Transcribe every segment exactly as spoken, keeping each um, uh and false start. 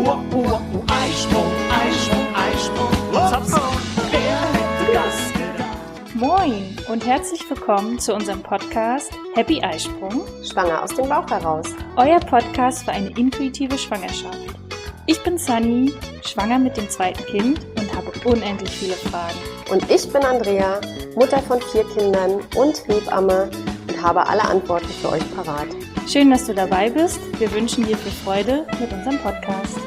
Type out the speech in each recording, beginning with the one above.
uh, uh, uh, Eisprung, Eisprung, Eisprung, Hopsa, wer hätte das gedacht? Moin und herzlich willkommen zu unserem Podcast Happy Eisprung, Schwanger aus dem Bauch heraus. Euer Podcast für eine intuitive Schwangerschaft. Ich bin Sunny, schwanger mit dem zweiten Kind und habe unendlich viele Fragen. Und ich bin Andrea, Mutter von vier Kindern und Hebamme und habe alle Antworten für euch parat. Schön, dass du dabei bist. Wir wünschen dir viel Freude mit unserem Podcast.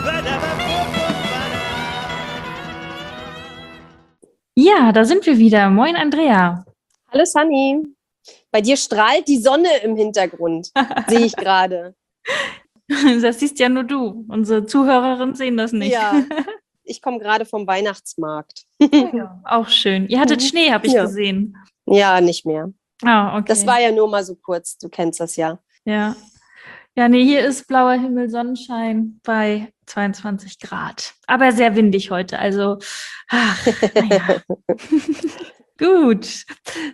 Ja, da sind wir wieder. Moin Andrea. Hallo Sunny. Bei dir strahlt die Sonne im Hintergrund, sehe ich gerade. Das siehst ja nur du. Unsere Zuhörerinnen sehen das nicht. Ja, ich komme gerade vom Weihnachtsmarkt. Ja, auch schön. Ihr hattet Schnee, habe ich Ja. gesehen. Ja, nicht mehr. Ah, okay. Das war ja nur mal so kurz, du kennst das ja. Ja. Ja, nee, hier ist blauer Himmel, Sonnenschein bei zweiundzwanzig Grad. Aber sehr windig heute, also, ach, naja. Gut.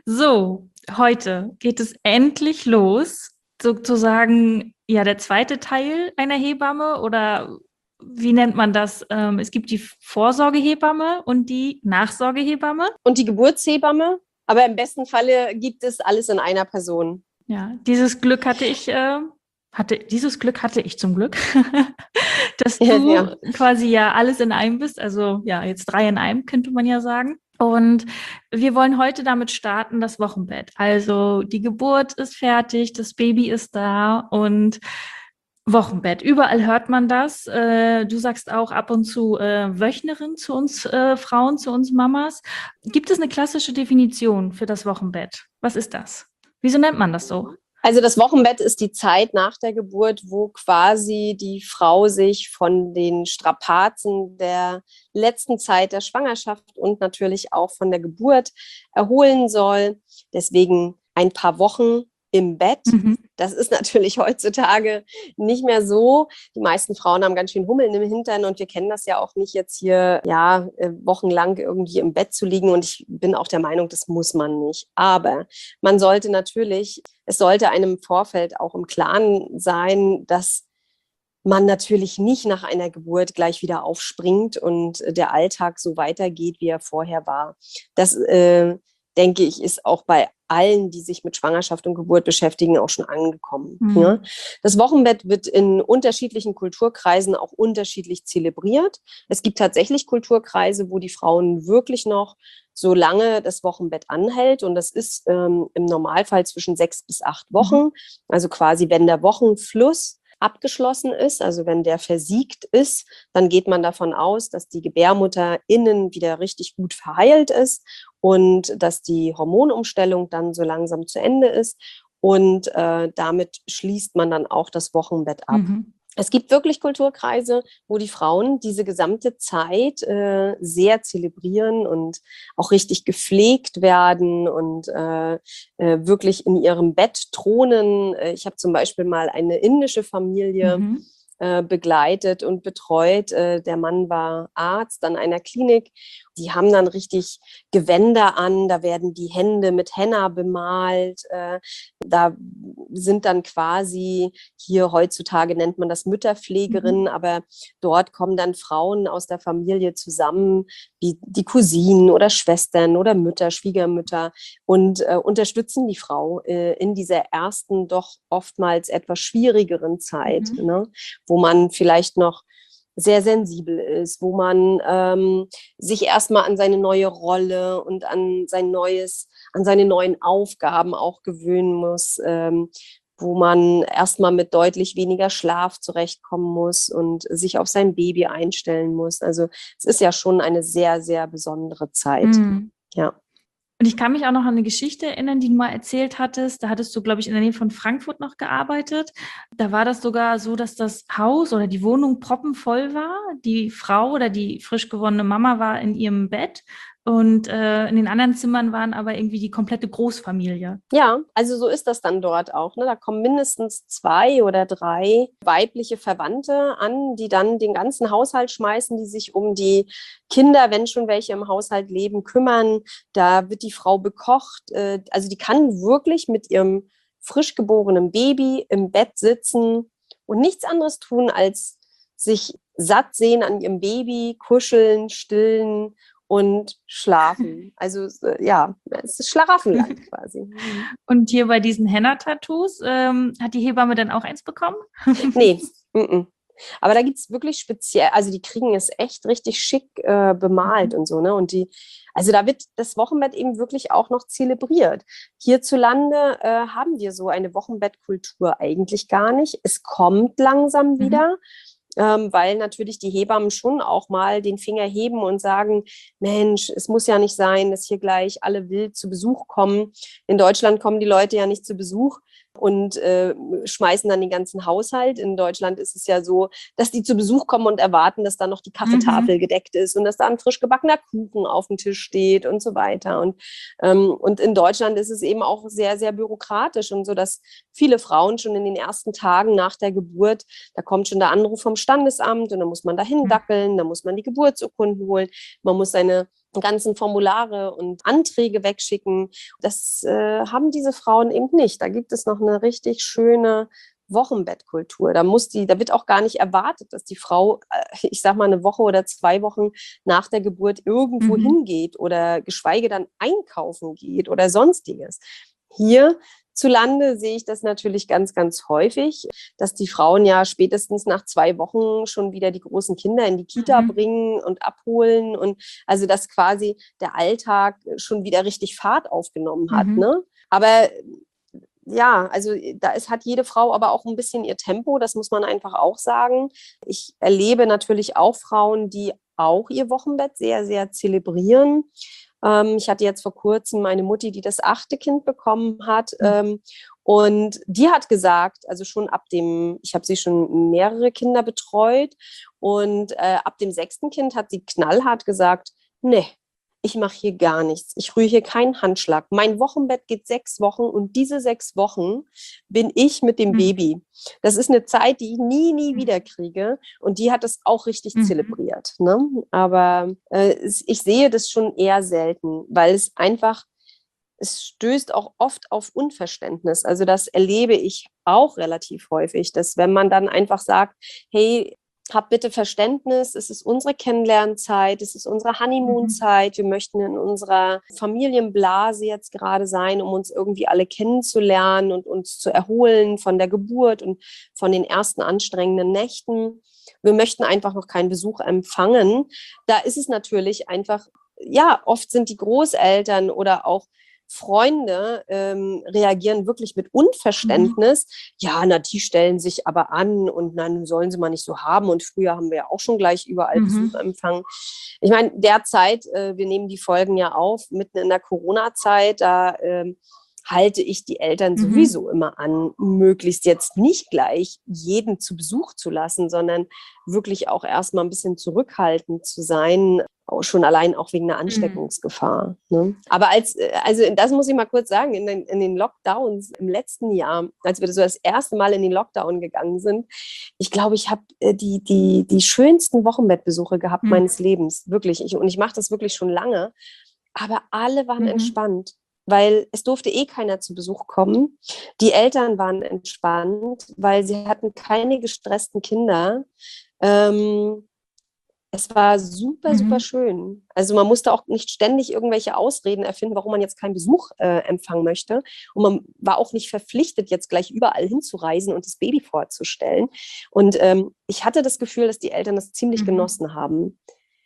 So, heute geht es endlich los, sozusagen, ja, der zweite Teil einer Hebamme oder wie nennt man das? Ähm, es gibt die Vorsorgehebamme und die Nachsorgehebamme. Und die Geburtshebamme, aber im besten Falle gibt es alles in einer Person. Ja, dieses Glück hatte ich, äh, hatte, dieses Glück hatte ich zum Glück, dass du Ja, ja. quasi ja alles in einem bist, also ja, jetzt drei in einem, könnte man ja sagen. Und wir wollen heute damit starten, das Wochenbett. Also die Geburt ist fertig, das Baby ist da und Wochenbett. Überall hört man das. Äh, du sagst auch ab und zu äh, Wöchnerin zu uns äh, Frauen, zu uns Mamas. Gibt es eine klassische Definition für das Wochenbett? Was ist das? Wieso nennt man das so? Also das Wochenbett ist die Zeit nach der Geburt, wo quasi die Frau sich von den Strapazen der letzten Zeit der Schwangerschaft und natürlich auch von der Geburt erholen soll. Deswegen ein paar Wochen im Bett. Mhm. Das ist natürlich heutzutage nicht mehr so. Die meisten Frauen haben ganz schön Hummeln im Hintern und wir kennen das ja auch nicht, jetzt hier ja wochenlang irgendwie im Bett zu liegen. Und ich bin auch der Meinung, das muss man nicht. Aber man sollte natürlich, es sollte einem im Vorfeld auch im Klaren sein, dass man natürlich nicht nach einer Geburt gleich wieder aufspringt und der Alltag so weitergeht, wie er vorher war. Das äh, denke ich, ist auch bei allen, die sich mit Schwangerschaft und Geburt beschäftigen, auch schon angekommen. Mhm. Ja. Das Wochenbett wird in unterschiedlichen Kulturkreisen auch unterschiedlich zelebriert. Es gibt tatsächlich Kulturkreise, wo die Frauen wirklich noch so lange das Wochenbett anhält. Und das ist ähm, im Normalfall zwischen sechs bis acht Wochen. Mhm. Also quasi, wenn der Wochenfluss abgeschlossen ist, also wenn der versiegt ist, dann geht man davon aus, dass die Gebärmutter innen wieder richtig gut verheilt ist und dass die Hormonumstellung dann so langsam zu Ende ist und äh, damit schließt man dann auch das Wochenbett ab. Mhm. Es gibt wirklich Kulturkreise, wo die Frauen diese gesamte Zeit äh, sehr zelebrieren und auch richtig gepflegt werden und äh, äh, wirklich in ihrem Bett thronen. Ich habe zum Beispiel mal eine indische Familie Mhm. äh, begleitet und betreut. Äh, der Mann war Arzt an einer Klinik. Die haben dann richtig Gewänder an, da werden die Hände mit Henna bemalt. Äh, da sind dann quasi, hier heutzutage nennt man das Mütterpflegerinnen, Mhm. aber dort kommen dann Frauen aus der Familie zusammen, wie die Cousinen oder Schwestern oder Mütter, Schwiegermütter und äh, unterstützen die Frau äh, in dieser ersten, doch oftmals etwas schwierigeren Zeit, Mhm. ne? Wo man vielleicht noch sehr sensibel ist, wo man ähm, sich erstmal an seine neue Rolle und an sein neues, an seine neuen Aufgaben auch gewöhnen muss, ähm, wo man erstmal mit deutlich weniger Schlaf zurechtkommen muss und sich auf sein Baby einstellen muss. Also es ist ja schon eine sehr, sehr besondere Zeit. Mhm. Ja. Und ich kann mich auch noch an eine Geschichte erinnern, die du mal erzählt hattest. Da hattest du, glaube ich, in der Nähe von Frankfurt noch gearbeitet. Da war das sogar so, dass das Haus oder die Wohnung proppenvoll war. Die Frau oder die frisch gewonnene Mama war in ihrem Bett und äh, in den anderen Zimmern waren aber irgendwie die komplette Großfamilie. Ja, also so ist das dann dort auch. Ne? Da kommen mindestens zwei oder drei weibliche Verwandte an, die dann den ganzen Haushalt schmeißen, die sich um die Kinder, wenn schon welche im Haushalt leben, kümmern. Da wird die Frau bekocht. Äh, also die kann wirklich mit ihrem frisch geborenen Baby im Bett sitzen und nichts anderes tun, als sich satt sehen an ihrem Baby, kuscheln, stillen und schlafen. Also äh, ja, es ist Schlaraffenland quasi. Und hier bei diesen Henna-Tattoos, ähm, hat die Hebamme dann auch eins bekommen? Nee, mm-mm. Aber da gibt es wirklich speziell, also die kriegen es echt richtig schick äh, bemalt und so, ne? Und die, also da wird das Wochenbett eben wirklich auch noch zelebriert. Hierzulande äh, haben wir so eine Wochenbettkultur eigentlich gar nicht. Es kommt langsam wieder. Ähm, weil natürlich die Hebammen schon auch mal den Finger heben und sagen, Mensch, es muss ja nicht sein, dass hier gleich alle wild zu Besuch kommen. In Deutschland kommen die Leute ja nicht zu Besuch und äh, schmeißen dann den ganzen Haushalt. In Deutschland ist es ja so, dass die zu Besuch kommen und erwarten, dass da noch die Kaffeetafel mhm. gedeckt ist und dass da ein frisch gebackener Kuchen auf dem Tisch steht und so weiter. Und, ähm, und in Deutschland ist es eben auch sehr, sehr bürokratisch und so, dass viele Frauen schon in den ersten Tagen nach der Geburt, da kommt schon der Anruf vom Standesamt und dann muss man dahin dackeln, dann muss man die Geburtsurkunden holen, man muss seine ganzen Formulare und Anträge wegschicken. Das äh, haben diese Frauen eben nicht. Da gibt es noch eine richtig schöne Wochenbettkultur. Da muss die, da wird auch gar nicht erwartet, dass die Frau, äh, ich sag mal, eine Woche oder zwei Wochen nach der Geburt irgendwo mhm. hingeht oder geschweige dann einkaufen geht oder sonstiges. Hier zu Lande sehe ich das natürlich ganz, ganz häufig, dass die Frauen ja spätestens nach zwei Wochen schon wieder die großen Kinder in die Kita mhm. bringen und abholen und also dass quasi der Alltag schon wieder richtig Fahrt aufgenommen hat. Mhm. Ne? Aber ja, also da ist, hat jede Frau aber auch ein bisschen ihr Tempo, das muss man einfach auch sagen. Ich erlebe natürlich auch Frauen, die auch ihr Wochenbett sehr, sehr zelebrieren. Ich hatte jetzt vor kurzem meine Mutti, die das achte Kind bekommen hat. Mhm. Und die hat gesagt, also schon ab dem, ich habe sie schon mehrere Kinder betreut. Und äh, ab dem sechsten Kind hat sie knallhart gesagt, nee, ich mache hier gar nichts. Ich rühre hier keinen Handschlag. Mein Wochenbett geht sechs Wochen und diese sechs Wochen bin ich mit dem mhm. Baby. Das ist eine Zeit, die ich nie, nie wieder kriege. Und die hat es auch richtig mhm. zelebriert. Ne? Aber äh, ich sehe das schon eher selten, weil es einfach, es stößt auch oft auf Unverständnis. Also das erlebe ich auch relativ häufig, dass wenn man dann einfach sagt, hey, hab bitte Verständnis, es ist unsere Kennenlernzeit, es ist unsere Honeymoon-Zeit, wir möchten in unserer Familienblase jetzt gerade sein, um uns irgendwie alle kennenzulernen und uns zu erholen von der Geburt und von den ersten anstrengenden Nächten. Wir möchten einfach noch keinen Besuch empfangen. Da ist es natürlich einfach, ja, oft sind die Großeltern oder auch Freunde ähm, reagieren wirklich mit Unverständnis. Mhm. Ja, na, die stellen sich aber an und dann sollen sie mal nicht so haben. Und früher haben wir ja auch schon gleich überall mhm. Besuch empfangen. Ich meine, derzeit, äh, wir nehmen die Folgen ja auf, mitten in der Corona-Zeit, da ähm, halte ich die Eltern mhm. sowieso immer an, möglichst jetzt nicht gleich jeden zu Besuch zu lassen, sondern wirklich auch erstmal ein bisschen zurückhaltend zu sein, auch schon allein auch wegen der Ansteckungsgefahr. Mhm. Ne? Aber als, also das muss ich mal kurz sagen, in den, in den Lockdowns im letzten Jahr, als wir so das erste Mal in den Lockdown gegangen sind, ich glaube, ich habe die, die, die schönsten Wochenbettbesuche gehabt mhm. meines Lebens, wirklich. Ich, und ich mache das wirklich schon lange, aber alle waren mhm. entspannt. Weil es durfte eh keiner zu Besuch kommen. Die Eltern waren entspannt, weil sie hatten keine gestressten Kinder. Ähm, es war super, mhm. super schön. Also man musste auch nicht ständig irgendwelche Ausreden erfinden, warum man jetzt keinen Besuch äh, empfangen möchte. Und man war auch nicht verpflichtet, jetzt gleich überall hinzureisen und das Baby vorzustellen. Und ähm, ich hatte das Gefühl, dass die Eltern das ziemlich mhm. genossen haben.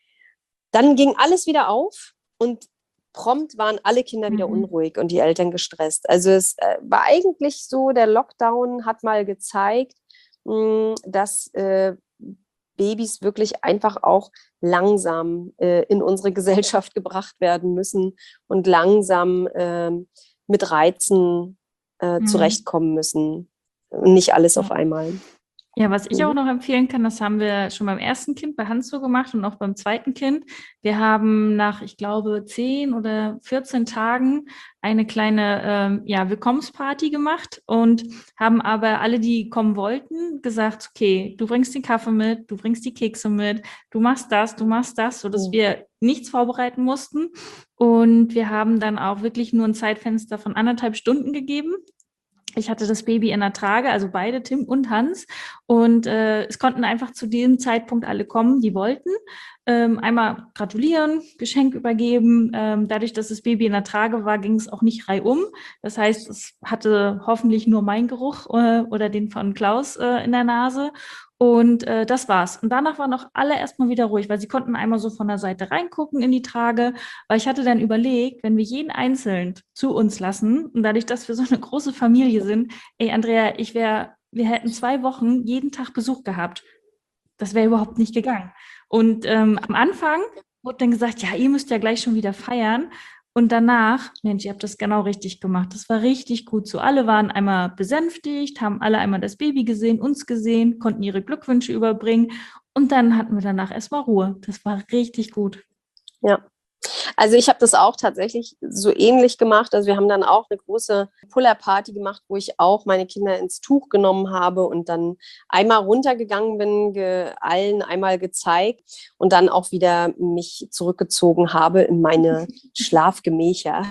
Dann ging alles wieder auf und prompt waren alle Kinder wieder mhm. unruhig und die Eltern gestresst. Also es äh, war eigentlich so, der Lockdown hat mal gezeigt, mh, dass äh, Babys wirklich einfach auch langsam äh, in unsere Gesellschaft gebracht werden müssen und langsam äh, mit Reizen äh, mhm. zurechtkommen müssen. Nicht alles ja. auf einmal. Ja, was ich auch noch empfehlen kann, das haben wir schon beim ersten Kind bei Hans so gemacht und auch beim zweiten Kind. Wir haben nach, ich glaube, zehn oder vierzehn Tagen eine kleine ähm, ja, Willkommensparty gemacht und haben aber alle, die kommen wollten, gesagt, okay, du bringst den Kaffee mit, du bringst die Kekse mit, du machst das, du machst das, sodass oh. wir nichts vorbereiten mussten. Und wir haben dann auch wirklich nur ein Zeitfenster von anderthalb Stunden gegeben. Ich hatte das Baby in der Trage, also beide, Tim und Hans. Und äh, es konnten einfach zu dem Zeitpunkt alle kommen, die wollten. Ähm, einmal gratulieren, Geschenk übergeben. Ähm, dadurch, dass das Baby in der Trage war, ging es auch nicht reihum. Das heißt, es hatte hoffentlich nur meinen Geruch äh, oder den von Klaus äh, in der Nase. Und äh, das war's. Und danach waren auch alle erstmal wieder ruhig, weil sie konnten einmal so von der Seite reingucken in die Trage. Weil ich hatte dann überlegt, wenn wir jeden einzeln zu uns lassen und dadurch, dass wir so eine große Familie sind, ey Andrea, ich wäre, wir hätten zwei Wochen jeden Tag Besuch gehabt. Das wäre überhaupt nicht gegangen. Und ähm, am Anfang wurde dann gesagt, ja, ihr müsst ja gleich schon wieder feiern. Und danach, Mensch, ihr habt das genau richtig gemacht. Das war richtig gut so. Alle waren einmal besänftigt, haben alle einmal das Baby gesehen, uns gesehen, konnten ihre Glückwünsche überbringen. Und dann hatten wir danach erstmal Ruhe. Das war richtig gut. Ja. Also ich habe das auch tatsächlich so ähnlich gemacht. Also wir haben dann auch eine große Puller-Party gemacht, wo ich auch meine Kinder ins Tuch genommen habe und dann einmal runtergegangen bin, ge- allen einmal gezeigt und dann auch wieder mich zurückgezogen habe in meine Schlafgemächer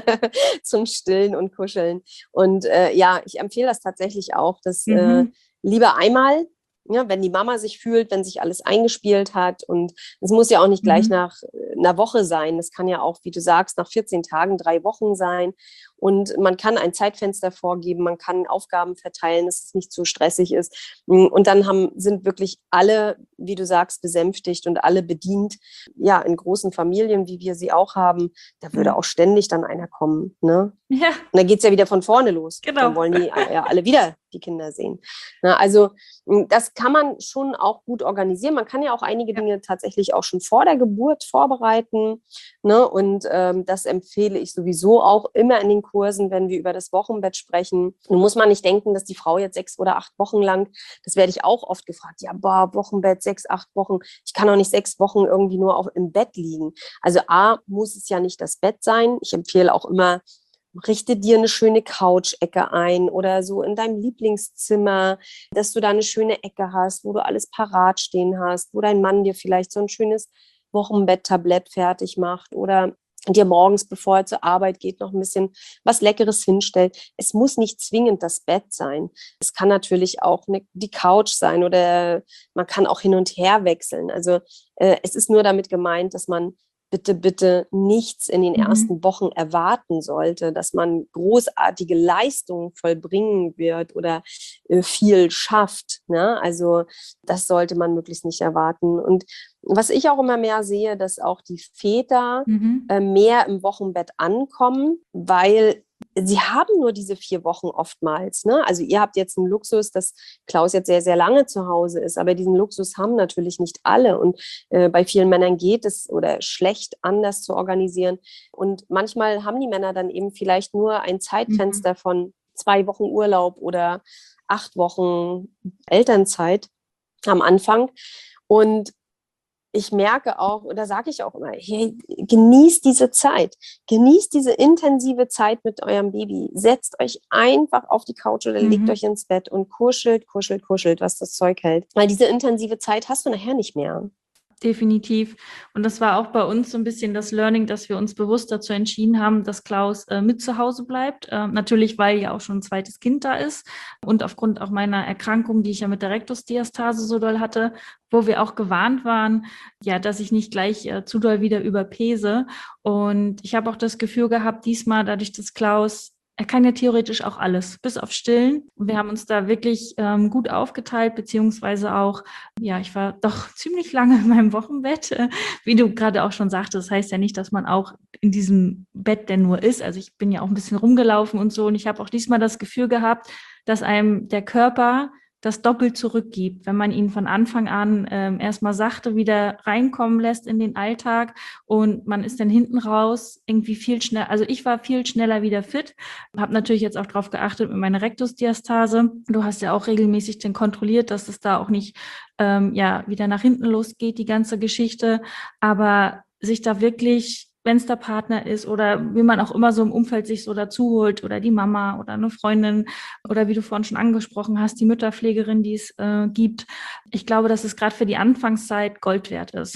zum Stillen und Kuscheln. Und äh, ja, ich empfehle das tatsächlich auch, dass Mhm. äh, lieber einmal, ja, wenn die Mama sich fühlt, wenn sich alles eingespielt hat. Und es muss ja auch nicht gleich Mhm. nach äh, einer Woche sein. Das kann ja auch, wie du sagst, nach vierzehn Tagen, drei Wochen sein. Und man kann ein Zeitfenster vorgeben, man kann Aufgaben verteilen, dass es nicht zu stressig ist. Und dann haben, sind wirklich alle, wie du sagst, besänftigt und alle bedient. Ja, in großen Familien, wie wir sie auch haben, da würde Mhm. auch ständig dann einer kommen. Ne? Ja, Und dann geht es ja wieder von vorne los. genau. Dann wollen die ja alle wieder die Kinder sehen. Na, also m, das kann man schon auch gut organisieren. Man kann ja auch einige Ja. Dinge tatsächlich auch schon vor der Geburt vorbereiten. Ne? Und ähm, das empfehle ich sowieso auch immer in den Kursen, wenn wir über das Wochenbett sprechen. Nun muss man nicht denken, dass die Frau jetzt sechs oder acht Wochen lang, das werde ich auch oft gefragt, ja, boah, Wochenbett, sechs, acht Wochen. Ich kann doch nicht sechs Wochen irgendwie nur auf, im Bett liegen. Also A, muss es ja nicht das Bett sein. Ich empfehle auch immer, richte dir eine schöne Couch-Ecke ein oder so in deinem Lieblingszimmer, dass du da eine schöne Ecke hast, wo du alles parat stehen hast, wo dein Mann dir vielleicht so ein schönes Wochenbett-Tablett fertig macht oder dir morgens, bevor er zur Arbeit geht, noch ein bisschen was Leckeres hinstellt. Es muss nicht zwingend das Bett sein. Es kann natürlich auch eine, die Couch sein oder man kann auch hin und her wechseln. Also äh, es ist nur damit gemeint, dass man bitte, bitte nichts in den Mhm. ersten Wochen erwarten sollte, dass man großartige Leistungen vollbringen wird oder äh, viel schafft. Ne? Also das sollte man möglichst nicht erwarten. Und was ich auch immer mehr sehe, dass auch die Väter Mhm. äh, mehr im Wochenbett ankommen, weil sie haben nur diese vier Wochen oftmals. Ne? Also ihr habt jetzt einen Luxus, dass Klaus jetzt sehr, sehr lange zu Hause ist, aber diesen Luxus haben natürlich nicht alle. Und äh, bei vielen Männern geht es oder schlecht anders zu organisieren. Und manchmal haben die Männer dann eben vielleicht nur ein Zeitfenster von zwei Wochen Urlaub oder acht Wochen Elternzeit am Anfang. Und ich merke auch, oder sage ich auch immer, hey, genießt diese Zeit, genießt diese intensive Zeit mit eurem Baby. Setzt euch einfach auf die Couch oder legt Mhm. euch ins Bett und kuschelt, kuschelt, kuschelt, was das Zeug hält. Weil diese intensive Zeit hast du nachher nicht mehr. Definitiv. Und das war auch bei uns so ein bisschen das Learning, dass wir uns bewusst dazu entschieden haben, dass Klaus äh, mit zu Hause bleibt. Äh, natürlich, weil ja auch schon ein zweites Kind da ist und aufgrund auch meiner Erkrankung, die ich ja mit der Rektusdiastase so doll hatte, wo wir auch gewarnt waren, ja, dass ich nicht gleich äh, zu doll wieder überpese. Und ich habe auch das Gefühl gehabt, diesmal, dadurch, dass Klaus er kann ja theoretisch auch alles, bis auf Stillen. Wir haben uns da wirklich ähm, gut aufgeteilt, beziehungsweise auch, ja, ich war doch ziemlich lange in meinem Wochenbett, äh, wie du gerade auch schon sagtest. Das heißt ja nicht, dass man auch in diesem Bett denn nur ist. Also ich bin ja auch ein bisschen rumgelaufen und so. Und ich habe auch diesmal das Gefühl gehabt, dass einem der Körper das doppelt zurückgibt, wenn man ihn von Anfang an ähm, erstmal sachte wieder reinkommen lässt in den Alltag und man ist dann hinten raus irgendwie viel schneller, also ich war viel schneller wieder fit, habe natürlich jetzt auch darauf geachtet mit meiner Rektusdiastase. Du hast ja auch regelmäßig dann kontrolliert, dass es da auch nicht ähm, ja wieder nach hinten losgeht, die ganze Geschichte, aber sich da wirklich, wenn es der Partner ist oder wie man auch immer so im Umfeld sich so dazu holt oder die Mama oder eine Freundin oder wie du vorhin schon angesprochen hast, die Mütterpflegerin, die es äh, gibt. Ich glaube, dass es gerade für die Anfangszeit Gold wert ist.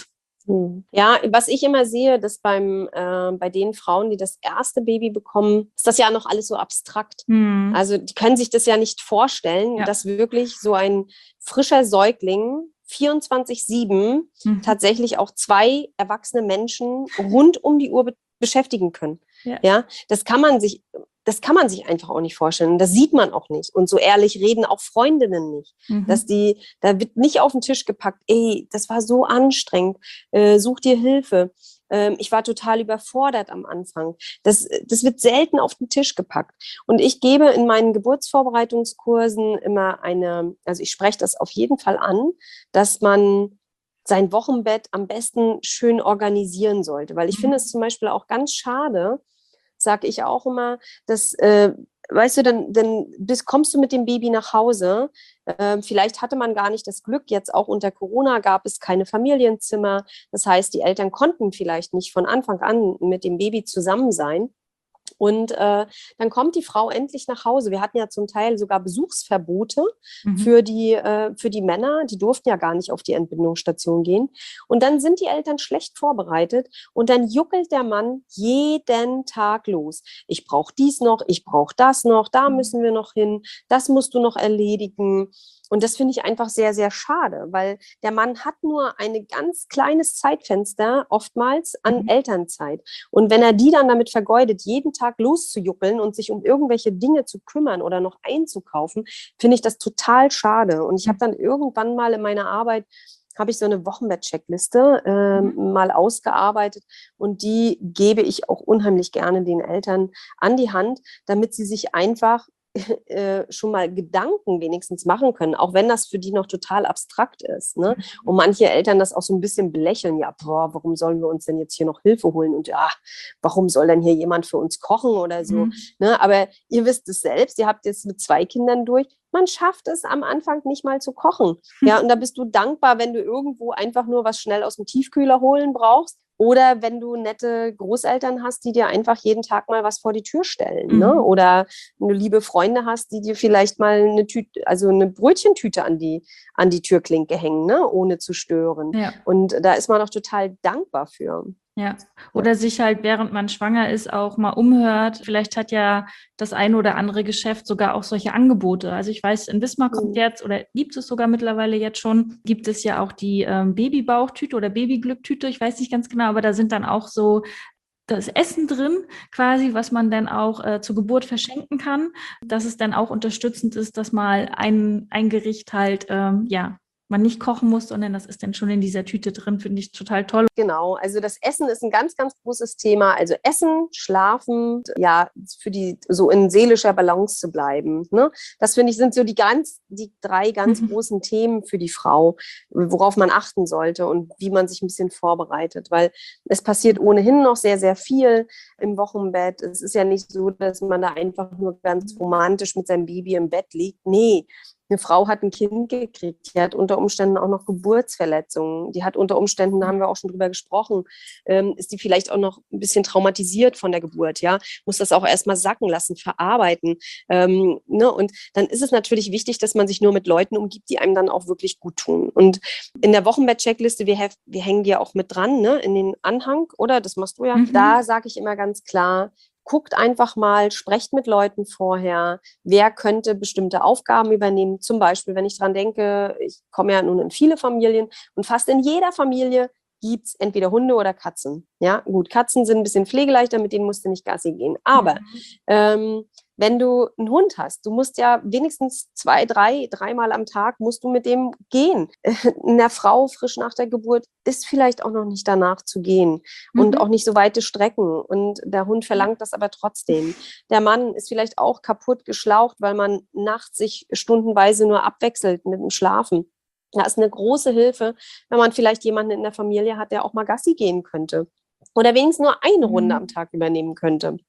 Hm. Ja, was ich immer sehe, dass beim, äh, bei den Frauen, die das erste Baby bekommen, ist das ja noch alles so abstrakt. Hm. Also die können sich das ja nicht vorstellen, Ja. dass wirklich so ein frischer Säugling vierundzwanzig sieben Mhm. tatsächlich auch zwei erwachsene Menschen rund um die Uhr be beschäftigen können. Ja. Ja, das kann man sich, das kann man sich einfach auch nicht vorstellen. Das sieht man auch nicht. Und so ehrlich reden auch Freundinnen nicht. Mhm. Dass die, da wird nicht auf den Tisch gepackt, ey, das war so anstrengend, äh, such dir Hilfe. Ähm, ich war total überfordert am Anfang. Das, das wird selten auf den Tisch gepackt. Und ich gebe in meinen Geburtsvorbereitungskursen immer eine, also ich spreche das auf jeden Fall an, dass man sein Wochenbett am besten schön organisieren sollte. Weil ich Mhm. finde es zum Beispiel auch ganz schade, sage ich auch immer, dass, äh, weißt du, dann, dann bist, kommst du mit dem Baby nach Hause. Äh, vielleicht hatte man gar nicht das Glück, jetzt auch unter Corona gab es keine Familienzimmer. Das heißt, die Eltern konnten vielleicht nicht von Anfang an mit dem Baby zusammen sein. Und äh, dann kommt die Frau endlich nach Hause. Wir hatten ja zum Teil sogar Besuchsverbote Mhm. für die, äh, für die Männer. Die durften ja gar nicht auf die Entbindungsstation gehen. Und dann sind die Eltern schlecht vorbereitet und dann juckelt der Mann jeden Tag los. Ich brauche dies noch, ich brauche das noch, da Mhm. müssen wir noch hin, das musst du noch erledigen. Und das finde ich einfach sehr, sehr schade, weil der Mann hat nur ein ganz kleines Zeitfenster oftmals an Mhm. Elternzeit. Und wenn er die dann damit vergeudet, jeden Tag loszujuckeln und sich um irgendwelche Dinge zu kümmern oder noch einzukaufen, finde ich das total schade. Und ich habe dann irgendwann mal in meiner Arbeit habe ich so eine Wochenbett-Checkliste äh, Mhm. mal ausgearbeitet und die gebe ich auch unheimlich gerne den Eltern an die Hand, damit sie sich einfach äh, schon mal Gedanken wenigstens machen können, auch wenn das für die noch total abstrakt ist. Ne? Und manche Eltern das auch so ein bisschen belächeln, ja, boah, warum sollen wir uns denn jetzt hier noch Hilfe holen und ja, warum soll denn hier jemand für uns kochen oder so. Mhm. Ne? Aber ihr wisst es selbst, ihr habt jetzt mit zwei Kindern durch, man schafft es am Anfang nicht mal zu kochen. Ja, und da bist du dankbar, wenn du irgendwo einfach nur was schnell aus dem Tiefkühler holen brauchst. Oder wenn du nette Großeltern hast, die dir einfach jeden Tag mal was vor die Tür stellen. Mhm. Ne? Oder wenn du liebe Freunde hast, die dir vielleicht mal eine Tüte, also eine Brötchentüte an die, an die Türklinke hängen, ne? Ohne zu stören. Ja. Und da ist man auch total dankbar für. Ja, oder sich halt, während man schwanger ist, auch mal umhört. Vielleicht hat ja das eine oder andere Geschäft sogar auch solche Angebote. Also ich weiß, in Wismar kommt Mhm. jetzt, oder gibt es sogar mittlerweile jetzt schon, gibt es ja auch die ähm, Babybauchtüte oder Babyglücktüte, ich weiß nicht ganz genau, aber da sind dann auch so das Essen drin, quasi, was man dann auch äh, zur Geburt verschenken kann, dass es dann auch unterstützend ist, dass mal ein, ein Gericht halt, ähm, ja, man nicht kochen muss, sondern das ist dann schon in dieser Tüte drin, finde ich total toll. Genau, also das Essen ist ein ganz, ganz großes Thema. Also Essen, Schlafen, ja, für die so in seelischer Balance zu bleiben. Ne? Das finde ich sind so die ganz, die drei ganz Mhm. großen Themen für die Frau, worauf man achten sollte und wie man sich ein bisschen vorbereitet, weil es passiert ohnehin noch sehr, sehr viel im Wochenbett. Es ist ja nicht so, dass man da einfach nur ganz romantisch mit seinem Baby im Bett liegt. Nee. Eine Frau hat ein Kind gekriegt, die hat unter Umständen auch noch Geburtsverletzungen, die hat unter Umständen, da haben wir auch schon drüber gesprochen, ähm, ist die vielleicht auch noch ein bisschen traumatisiert von der Geburt, ja, muss das auch erstmal sacken lassen, verarbeiten. Ähm, ne? Und dann ist es natürlich wichtig, dass man sich nur mit Leuten umgibt, die einem dann auch wirklich gut tun. Und in der Wochenbett-Checkliste, wir, have, wir hängen die ja auch mit dran, ne? In den Anhang, oder? Das machst du ja. Mhm. Da sage ich immer ganz klar, guckt einfach mal, sprecht mit Leuten vorher, wer könnte bestimmte Aufgaben übernehmen. Zum Beispiel, wenn ich dran denke, ich komme ja nun in viele Familien und fast in jeder Familie gibt es entweder Hunde oder Katzen. Ja, gut, Katzen sind ein bisschen pflegeleichter, mit denen musst du nicht Gassi gehen. Aber ähm, wenn du einen Hund hast, du musst ja wenigstens zwei, drei, dreimal am Tag musst du mit dem gehen. Einer Frau frisch nach der Geburt ist vielleicht auch noch nicht danach zu gehen und Mhm. auch nicht so weite Strecken. Und der Hund verlangt das aber trotzdem. Der Mann ist vielleicht auch kaputt geschlaucht, weil man nachts sich stundenweise nur abwechselt mit dem Schlafen. Da ist eine große Hilfe, wenn man vielleicht jemanden in der Familie hat, der auch mal Gassi gehen könnte. Oder wenigstens nur eine Runde am Tag übernehmen könnte.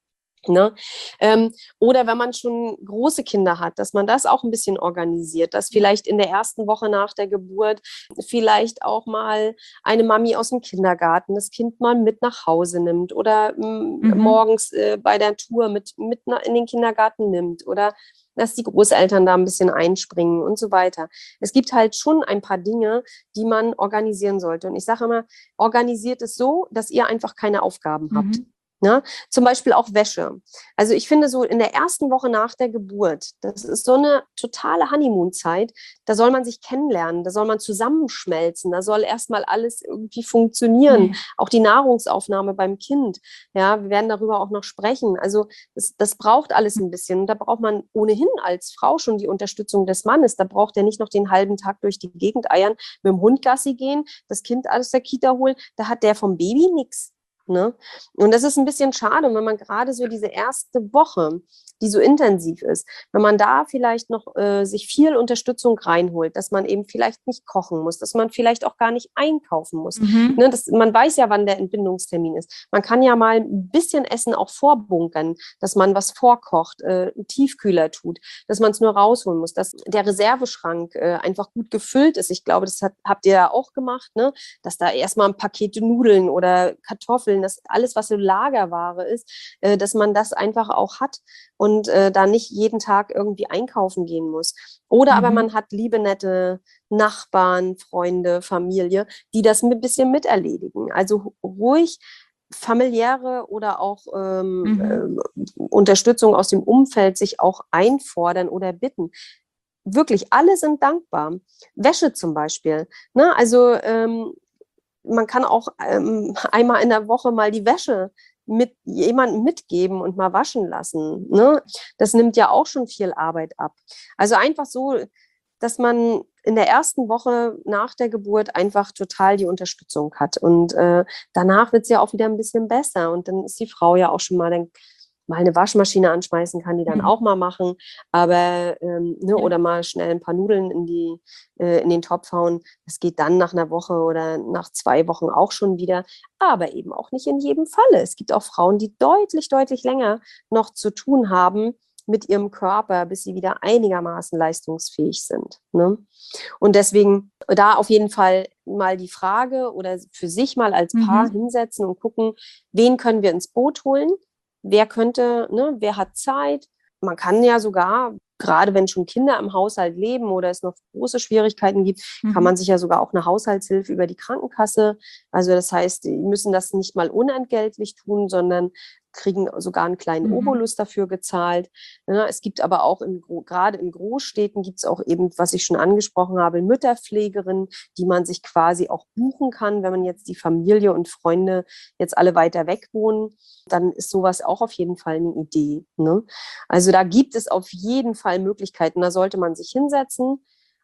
Ne? Ähm, oder wenn man schon große Kinder hat, dass man das auch ein bisschen organisiert, dass vielleicht in der ersten Woche nach der Geburt vielleicht auch mal eine Mami aus dem Kindergarten das Kind mal mit nach Hause nimmt oder m, Mhm. morgens äh, bei der Tour mit, mit na- in den Kindergarten nimmt oder dass die Großeltern da ein bisschen einspringen und so weiter. Es gibt halt schon ein paar Dinge, die man organisieren sollte. Und ich sage immer, organisiert es so, dass ihr einfach keine Aufgaben habt. Mhm. Ne? Zum Beispiel auch Wäsche. Also ich finde so in der ersten Woche nach der Geburt, das ist so eine totale Honeymoon-Zeit, da soll man sich kennenlernen, da soll man zusammenschmelzen, da soll erstmal alles irgendwie funktionieren, Nee. auch die Nahrungsaufnahme beim Kind. Ja, wir werden darüber auch noch sprechen. Also das, das braucht alles ein bisschen. Und da braucht man ohnehin als Frau schon die Unterstützung des Mannes. Da braucht er nicht noch den halben Tag durch die Gegend eiern, mit dem Hund Gassi gehen, das Kind aus der Kita holen. Da hat der vom Baby nichts. Ne? Und das ist ein bisschen schade, wenn man gerade so diese erste Woche, die so intensiv ist, wenn man da vielleicht noch äh, sich viel Unterstützung reinholt, dass man eben vielleicht nicht kochen muss, dass man vielleicht auch gar nicht einkaufen muss. Mhm. Ne? Das, man weiß ja, wann der Entbindungstermin ist. Man kann ja mal ein bisschen Essen auch vorbunkern, dass man was vorkocht, äh, einen Tiefkühler tut, dass man es nur rausholen muss, dass der Reserveschrank äh, einfach gut gefüllt ist. Ich glaube, das hat, habt ihr ja auch gemacht, ne? Dass da erstmal ein Paket Nudeln oder Kartoffeln, das alles, was so Lagerware ist, äh, dass man das einfach auch hat und äh, da nicht jeden Tag irgendwie einkaufen gehen muss. Oder aber Mhm. man hat liebe, nette Nachbarn, Freunde, Familie, die das ein bisschen miterledigen. Also ruhig familiäre oder auch ähm, Mhm. äh, Unterstützung aus dem Umfeld sich auch einfordern oder bitten. Wirklich, alle sind dankbar. Wäsche zum Beispiel. Ne? Also ähm, man kann auch ähm, einmal in der Woche mal die Wäsche mit jemandem mitgeben und mal waschen lassen. Ne? Das nimmt ja auch schon viel Arbeit ab. Also einfach so, dass man in der ersten Woche nach der Geburt einfach total die Unterstützung hat. Und äh, danach wird es ja auch wieder ein bisschen besser. Und dann ist die Frau ja auch schon mal, dann, mal eine Waschmaschine anschmeißen, kann die dann Mhm. auch mal machen. Aber, ähm, ne, Ja. oder mal schnell ein paar Nudeln in, die, äh, in den Topf hauen. Das geht dann nach einer Woche oder nach zwei Wochen auch schon wieder. Aber eben auch nicht in jedem Falle. Es gibt auch Frauen, die deutlich, deutlich länger noch zu tun haben mit ihrem Körper, bis sie wieder einigermaßen leistungsfähig sind. Ne? Und deswegen da auf jeden Fall mal die Frage oder für sich mal als Paar Mhm. hinsetzen und gucken, wen können wir ins Boot holen? Wer könnte, ne, wer hat Zeit? Man kann ja sogar, gerade wenn schon Kinder im Haushalt leben oder es noch große Schwierigkeiten gibt, kann Mhm. man sich ja sogar auch eine Haushaltshilfe über die Krankenkasse. Also das heißt, die müssen das nicht mal unentgeltlich tun, sondern kriegen sogar einen kleinen Mhm. Obolus dafür gezahlt. Ja, es gibt aber auch in, gerade in Großstädten gibt es auch eben, was ich schon angesprochen habe, Mütterpflegerinnen, die man sich quasi auch buchen kann, wenn man jetzt die Familie und Freunde jetzt alle weiter weg wohnen. Dann ist sowas auch auf jeden Fall eine Idee. Ne? Also da gibt es auf jeden Fall Möglichkeiten. Da sollte man sich hinsetzen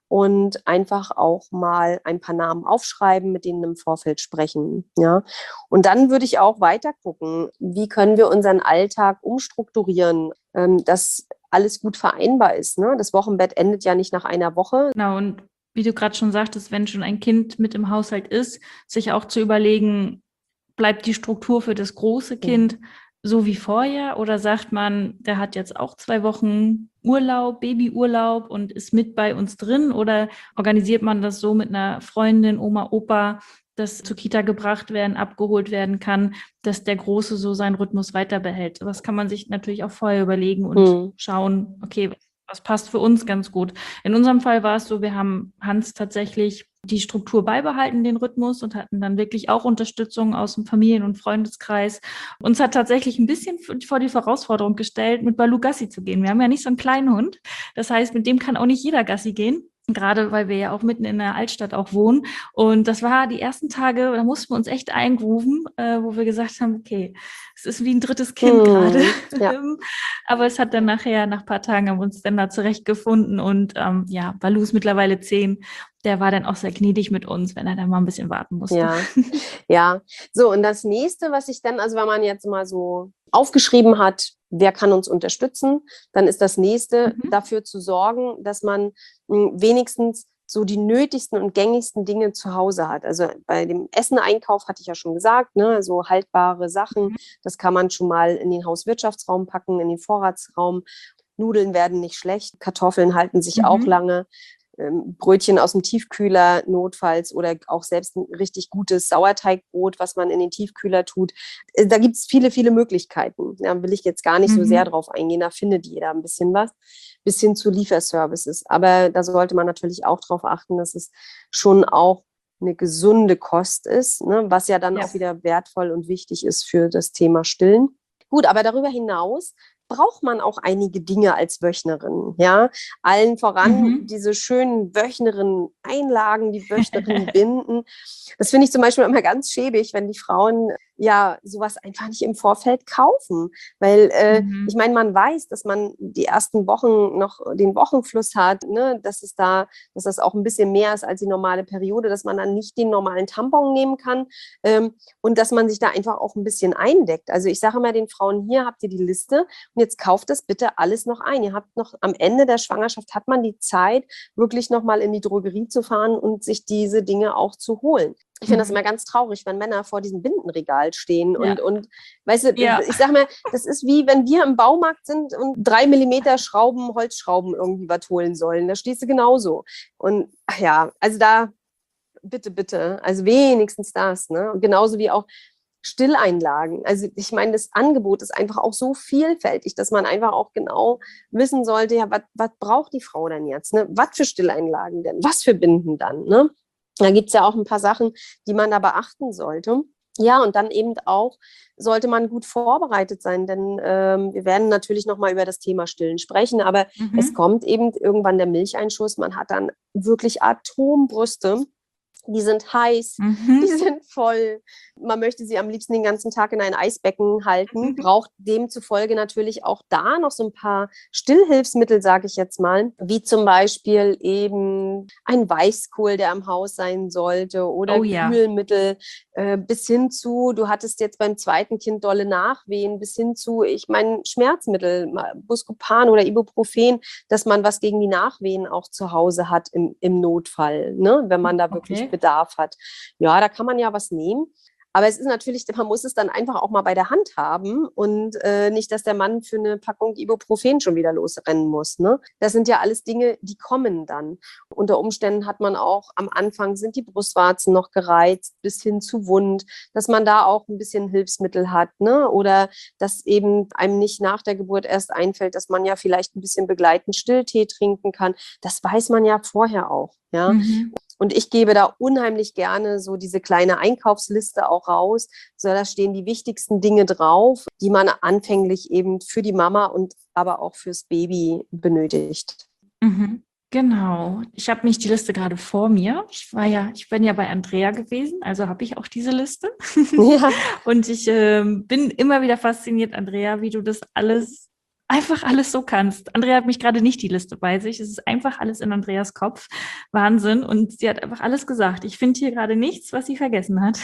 und einfach auch mal ein paar Namen aufschreiben, mit denen im Vorfeld sprechen. Ja? Und dann würde ich auch weiter gucken, wie können wir unseren Alltag umstrukturieren, ähm, dass alles gut vereinbar ist. Ne? Das Wochenbett endet ja nicht nach einer Woche. Genau, und wie du gerade schon sagtest, wenn schon ein Kind mit im Haushalt ist, sich auch zu überlegen, bleibt die Struktur für das große Kind so wie vorher oder sagt man, der hat jetzt auch zwei Wochen Urlaub, Babyurlaub und ist mit bei uns drin oder organisiert man das so mit einer Freundin, Oma, Opa, dass zur Kita gebracht werden, abgeholt werden kann, dass der Große so seinen Rhythmus weiter behält. Das kann man sich natürlich auch vorher überlegen und Hm. schauen, okay, was passt für uns ganz gut. In unserem Fall war es so, wir haben Hans tatsächlich die Struktur beibehalten, den Rhythmus, und hatten dann wirklich auch Unterstützung aus dem Familien- und Freundeskreis. Uns hat tatsächlich ein bisschen vor die Herausforderung gestellt, mit Balu Gassi zu gehen. Wir haben ja nicht so einen kleinen Hund. Das heißt, mit dem kann auch nicht jeder Gassi gehen. Gerade weil wir ja auch mitten in der Altstadt auch wohnen. Und das war die ersten Tage, da mussten wir uns echt eingrooven, äh, wo wir gesagt haben, okay, es ist wie ein drittes Kind Hm. gerade. Ja. Aber es hat dann nachher, nach ein paar Tagen, haben wir uns dann da zurechtgefunden. Und ähm, ja, Balu ist mittlerweile zehn. Der war dann auch sehr gnädig mit uns, wenn er dann mal ein bisschen warten musste. Ja, ja. So, und das nächste, was ich dann, also wenn man jetzt mal so aufgeschrieben hat, wer kann uns unterstützen, dann ist das nächste, Mhm. dafür zu sorgen, dass man mh, wenigstens so die nötigsten und gängigsten Dinge zu Hause hat. Also bei dem Essen-Einkauf hatte ich ja schon gesagt, ne, so haltbare Sachen, das kann man schon mal in den Hauswirtschaftsraum packen, in den Vorratsraum. Nudeln werden nicht schlecht, Kartoffeln halten sich Mhm. auch lange. Ähm, Brötchen aus dem Tiefkühler notfalls oder auch selbst ein richtig gutes Sauerteigbrot, was man in den Tiefkühler tut. Äh, Da gibt es viele, viele Möglichkeiten. Da will ich jetzt gar nicht so sehr Mhm. drauf eingehen. Da findet jeder ein bisschen was, bis hin zu Lieferservices. Aber da sollte man natürlich auch darauf achten, dass es schon auch eine gesunde Kost ist, ne? Was ja dann Ja. auch wieder wertvoll und wichtig ist für das Thema Stillen. Gut, aber darüber hinaus braucht man auch einige Dinge als Wöchnerin, ja. Allen voran Mhm. diese schönen Wöchnerinnen-Einlagen, die Wöchnerinnen-Binden. Das finde ich zum Beispiel immer ganz schäbig, wenn die Frauen ja sowas einfach nicht im Vorfeld kaufen. Weil äh, Mhm. ich meine, man weiß, dass man die ersten Wochen noch den Wochenfluss hat, ne? Dass es da, dass das auch ein bisschen mehr ist als die normale Periode, dass man dann nicht den normalen Tampon nehmen kann. Ähm, und dass man sich da einfach auch ein bisschen eindeckt. Also ich sage immer den Frauen, hier habt ihr die Liste und jetzt kauft das bitte alles noch ein. Ihr habt noch am Ende der Schwangerschaft hat man die Zeit, wirklich nochmal in die Drogerie zu fahren und sich diese Dinge auch zu holen. Ich finde das Mhm. immer ganz traurig, wenn Männer vor diesem Bindenregal stehen und, Ja. und weißt du, Ja. ich sage mal, das ist wie wenn wir im Baumarkt sind und drei Millimeter Schrauben, Holzschrauben irgendwie was holen sollen. Da stehst du genauso. Und ach ja, also da bitte, bitte, also wenigstens das, ne? Und genauso wie auch Stilleinlagen. Also ich meine, das Angebot ist einfach auch so vielfältig, dass man einfach auch genau wissen sollte, ja, was braucht die Frau denn jetzt? Ne? Was für Stilleinlagen denn? Was für Binden dann? Ne? Da gibt es ja auch ein paar Sachen, die man da beachten sollte. Ja, und dann eben auch sollte man gut vorbereitet sein, denn ähm, wir werden natürlich nochmal über das Thema Stillen sprechen, aber Mhm. es kommt eben irgendwann der Milcheinschuss. Man hat dann wirklich Atombrüste. Die sind heiß, Mhm. die sind voll. Man möchte sie am liebsten den ganzen Tag in ein Eisbecken halten, braucht demzufolge natürlich auch da noch so ein paar Stillhilfsmittel, sage ich jetzt mal, wie zum Beispiel eben ein Weißkohl, der im Haus sein sollte oder Oh ja. Kühlmittel, äh, bis hin zu, du hattest jetzt beim zweiten Kind dolle Nachwehen, bis hin zu, ich meine, Schmerzmittel, mal Buscopan oder Ibuprofen, dass man was gegen die Nachwehen auch zu Hause hat im, im Notfall, ne? Wenn man da wirklich Okay. Bedarf hat. Ja, da kann man ja was nehmen. Aber es ist natürlich, man muss es dann einfach auch mal bei der Hand haben und äh, nicht, dass der Mann für eine Packung Ibuprofen schon wieder losrennen muss. Ne? Das sind ja alles Dinge, die kommen dann. Unter Umständen hat man auch am Anfang sind die Brustwarzen noch gereizt bis hin zu wund, dass man da auch ein bisschen Hilfsmittel hat, ne? Oder dass eben einem nicht nach der Geburt erst einfällt, dass man ja vielleicht ein bisschen begleitend Stilltee trinken kann. Das weiß man ja vorher auch. Ja? Mhm. Und ich gebe da unheimlich gerne so diese kleine Einkaufsliste auch raus. So, da stehen die wichtigsten Dinge drauf, die man anfänglich eben für die Mama und aber auch fürs Baby benötigt. Mhm. Genau. Ich habe nicht die Liste gerade vor mir. Ich war ja, ich bin ja bei Andrea gewesen, also habe ich auch diese Liste. Ja. Und ich ähm, bin immer wieder fasziniert, Andrea, wie du das alles, einfach alles so kannst. Andrea hat mich gerade nicht die Liste bei sich. Es ist einfach alles in Andreas Kopf. Wahnsinn. Und sie hat einfach alles gesagt. Ich finde hier gerade nichts, was sie vergessen hat.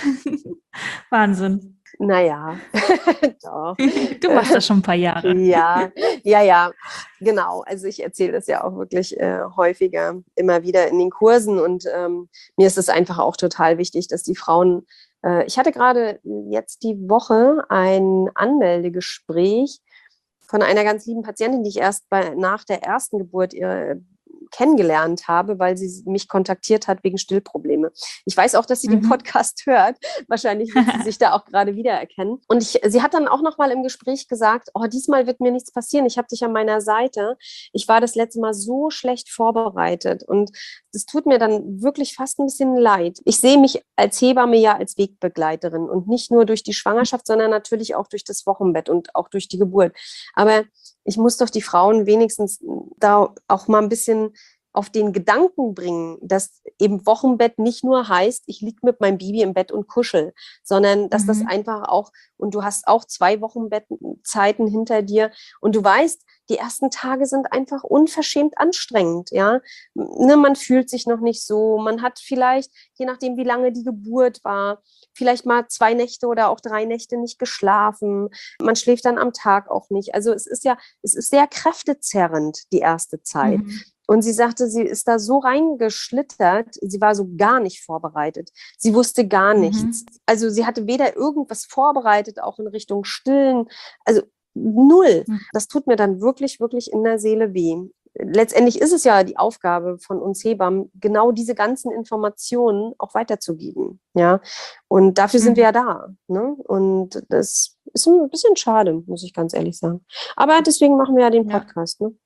Wahnsinn. Naja, doch. Du machst das schon ein paar Jahre. Ja, ja, ja, genau. Also ich erzähle das ja auch wirklich äh, häufiger immer wieder in den Kursen und ähm, mir ist es einfach auch total wichtig, dass die Frauen, äh, ich hatte gerade jetzt die Woche ein Anmeldegespräch von einer ganz lieben Patientin, die ich erst bei, nach der ersten Geburt äh, kennengelernt habe, weil sie mich kontaktiert hat wegen Stillprobleme. Ich weiß auch, dass sie mhm. den Podcast hört. Wahrscheinlich wird sie sich da auch gerade wiedererkennen. Und ich, sie hat dann auch noch mal im Gespräch gesagt, oh, diesmal wird mir nichts passieren. Ich habe dich an meiner Seite. Ich war das letzte Mal so schlecht vorbereitet. Und das tut mir dann wirklich fast ein bisschen leid. Ich sehe mich als Hebamme ja als Wegbegleiterin und nicht nur durch die Schwangerschaft, sondern natürlich auch durch das Wochenbett und auch durch die Geburt. Aber ich muss doch die Frauen wenigstens da auch mal ein bisschen auf den Gedanken bringen, dass eben Wochenbett nicht nur heißt, ich liege mit meinem Baby im Bett und kuschel, sondern dass mhm. das einfach auch, und du hast auch zwei Wochenbettzeiten hinter dir und du weißt, die ersten Tage sind einfach unverschämt anstrengend, ja. Ne, man fühlt sich noch nicht so, man hat vielleicht, je nachdem wie lange die Geburt war, vielleicht mal zwei Nächte oder auch drei Nächte nicht geschlafen. Man schläft dann am Tag auch nicht. Also es ist ja, es ist sehr kräftezerrend, die erste Zeit. Mhm. Und sie sagte, sie ist da so reingeschlittert, sie war so gar nicht vorbereitet. Sie wusste gar nichts. Mhm. Also sie hatte weder irgendwas vorbereitet, auch in Richtung Stillen. Also null. Mhm. Das tut mir dann wirklich, wirklich in der Seele weh. Letztendlich ist es ja die Aufgabe von uns Hebammen, genau diese ganzen Informationen auch weiterzugeben. Ja, und dafür sind wir ja da. Ne? Und das ist ein bisschen schade, muss ich ganz ehrlich sagen. Aber deswegen machen wir ja den Ja. Podcast. Ne?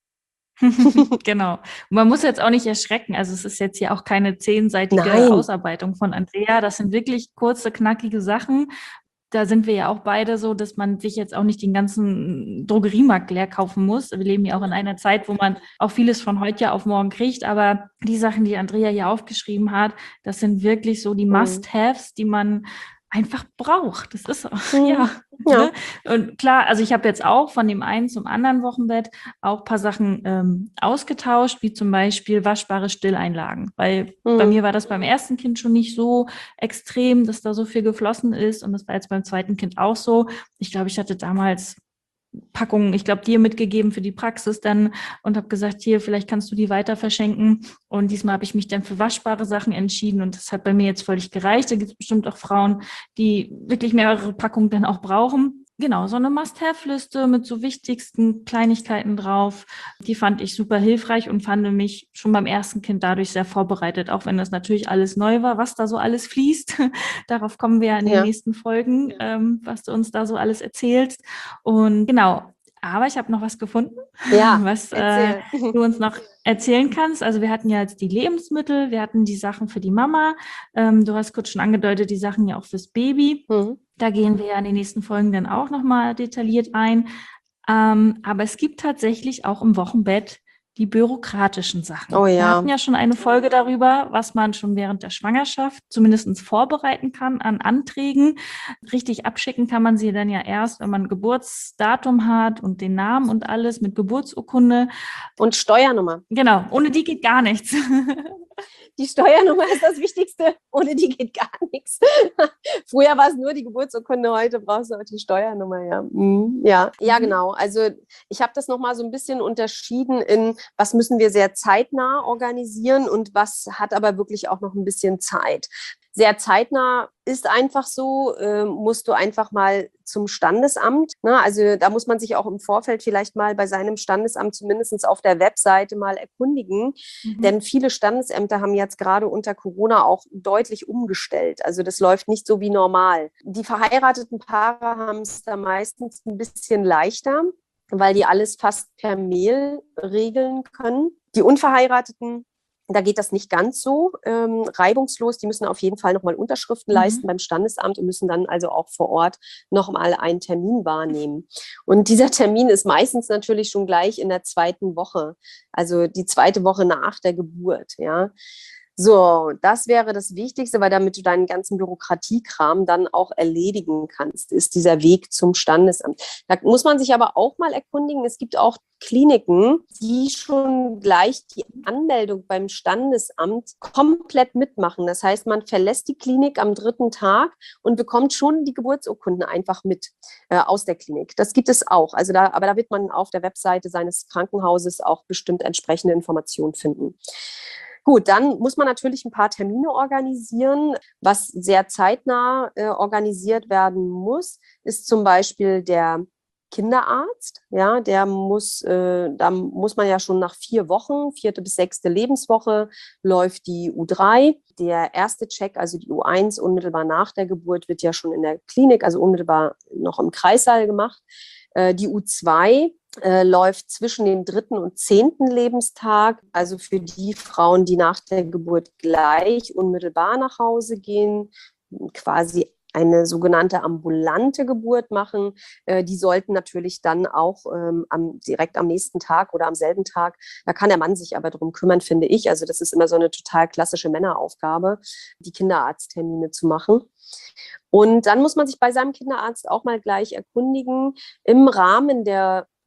Genau. Und man muss jetzt auch nicht erschrecken. Also es ist jetzt hier auch keine zehnseitige Nein. Ausarbeitung von Andrea. Das sind wirklich kurze, knackige Sachen. Da sind wir ja auch beide so, dass man sich jetzt auch nicht den ganzen Drogeriemarkt leer kaufen muss. Wir leben ja auch in einer Zeit, wo man auch vieles von heute auf morgen kriegt. Aber die Sachen, die Andrea hier aufgeschrieben hat, das sind wirklich so die Mhm. Must-Haves, die man einfach braucht. Das ist so, Mhm. ja. Ja. Ne? Und klar, also ich habe jetzt auch von dem einen zum anderen Wochenbett auch ein paar Sachen ähm, ausgetauscht, wie zum Beispiel waschbare Stilleinlagen. Weil bei Mhm. mir war das beim ersten Kind schon nicht so extrem, dass da so viel geflossen ist. Und das war jetzt beim zweiten Kind auch so. Ich glaube, ich hatte damals Packungen, ich glaube, dir mitgegeben für die Praxis dann und habe gesagt, hier, vielleicht kannst du die weiter verschenken. Und diesmal habe ich mich dann für waschbare Sachen entschieden und das hat bei mir jetzt völlig gereicht. Da gibt es bestimmt auch Frauen, die wirklich mehrere Packungen dann auch brauchen. Genau, so eine Must-Have-Liste mit so wichtigsten Kleinigkeiten drauf. Die fand ich super hilfreich und fand mich schon beim ersten Kind dadurch sehr vorbereitet, auch wenn das natürlich alles neu war, was da so alles fließt. Darauf kommen wir ja in den Ja. nächsten Folgen, ähm, was du uns da so alles erzählst. Und genau, aber ich habe noch was gefunden, Ja, was äh, erzähl. du uns noch erzählen kannst. Also wir hatten ja jetzt die Lebensmittel, wir hatten die Sachen für die Mama. Ähm, du hast kurz schon angedeutet, die Sachen ja auch fürs Baby. Mhm. Da gehen wir ja in den nächsten Folgen dann auch nochmal detailliert ein. Ähm, aber es gibt tatsächlich auch im Wochenbett die bürokratischen Sachen. Oh Wir ja. hatten ja schon eine Folge darüber, was man schon während der Schwangerschaft zumindest vorbereiten kann an Anträgen. Richtig abschicken kann man sie dann ja erst, wenn man ein Geburtsdatum hat und den Namen und alles mit Geburtsurkunde. Und Steuernummer. Genau, ohne die geht gar nichts. Die Steuernummer ist das Wichtigste. Ohne die geht gar nichts. Früher war es nur die Geburtsurkunde, heute brauchst du auch die Steuernummer. Ja, mhm. ja. ja Mhm. genau. Also ich habe das nochmal so ein bisschen unterschieden in, was müssen wir sehr zeitnah organisieren und was hat aber wirklich auch noch ein bisschen Zeit. Sehr zeitnah ist einfach so, äh, musst du einfach mal zum Standesamt. Ne? Also da muss man sich auch im Vorfeld vielleicht mal bei seinem Standesamt zumindest auf der Webseite mal erkundigen. Mhm. Denn viele Standesämter haben jetzt gerade unter Corona auch deutlich umgestellt. Also das läuft nicht so wie normal. Die verheirateten Paare haben es da meistens ein bisschen leichter, weil die alles fast per Mail regeln können. Die Unverheirateten, da geht das nicht ganz so ähm, reibungslos. Die müssen auf jeden Fall nochmal Unterschriften Mhm. leisten beim Standesamt und müssen dann also auch vor Ort nochmal einen Termin wahrnehmen. Und dieser Termin ist meistens natürlich schon gleich in der zweiten Woche, also die zweite Woche nach der Geburt, ja. So, das wäre das Wichtigste, weil damit du deinen ganzen Bürokratiekram dann auch erledigen kannst, ist dieser Weg zum Standesamt. Da muss man sich aber auch mal erkundigen, es gibt auch Kliniken, die schon gleich die Anmeldung beim Standesamt komplett mitmachen. Das heißt, man verlässt die Klinik am dritten Tag und bekommt schon die Geburtsurkunden einfach mit äh, aus der Klinik. Das gibt es auch. Also da, aber da wird man auf der Webseite seines Krankenhauses auch bestimmt entsprechende Informationen finden. Gut, dann muss man natürlich ein paar Termine organisieren. Was sehr zeitnah äh, organisiert werden muss, ist zum Beispiel der Kinderarzt. Ja, der muss, äh, da muss man ja schon nach vier Wochen, vierte bis sechste Lebenswoche, läuft die U drei. Der erste Check, also die U eins, unmittelbar nach der Geburt, wird ja schon in der Klinik, also unmittelbar noch im Kreissaal gemacht. Äh, die U zwei Äh, läuft zwischen dem dritten und zehnten Lebenstag, also für die Frauen, die nach der Geburt gleich unmittelbar nach Hause gehen, quasi eine sogenannte ambulante Geburt machen. Äh, die sollten natürlich dann auch ähm, am, direkt am nächsten Tag oder am selben Tag, da kann der Mann sich aber drum kümmern, finde ich. Also das ist immer so eine total klassische Männeraufgabe, die Kinderarzttermine zu machen. Und dann muss man sich bei seinem Kinderarzt auch mal gleich erkundigen, im Rahmen der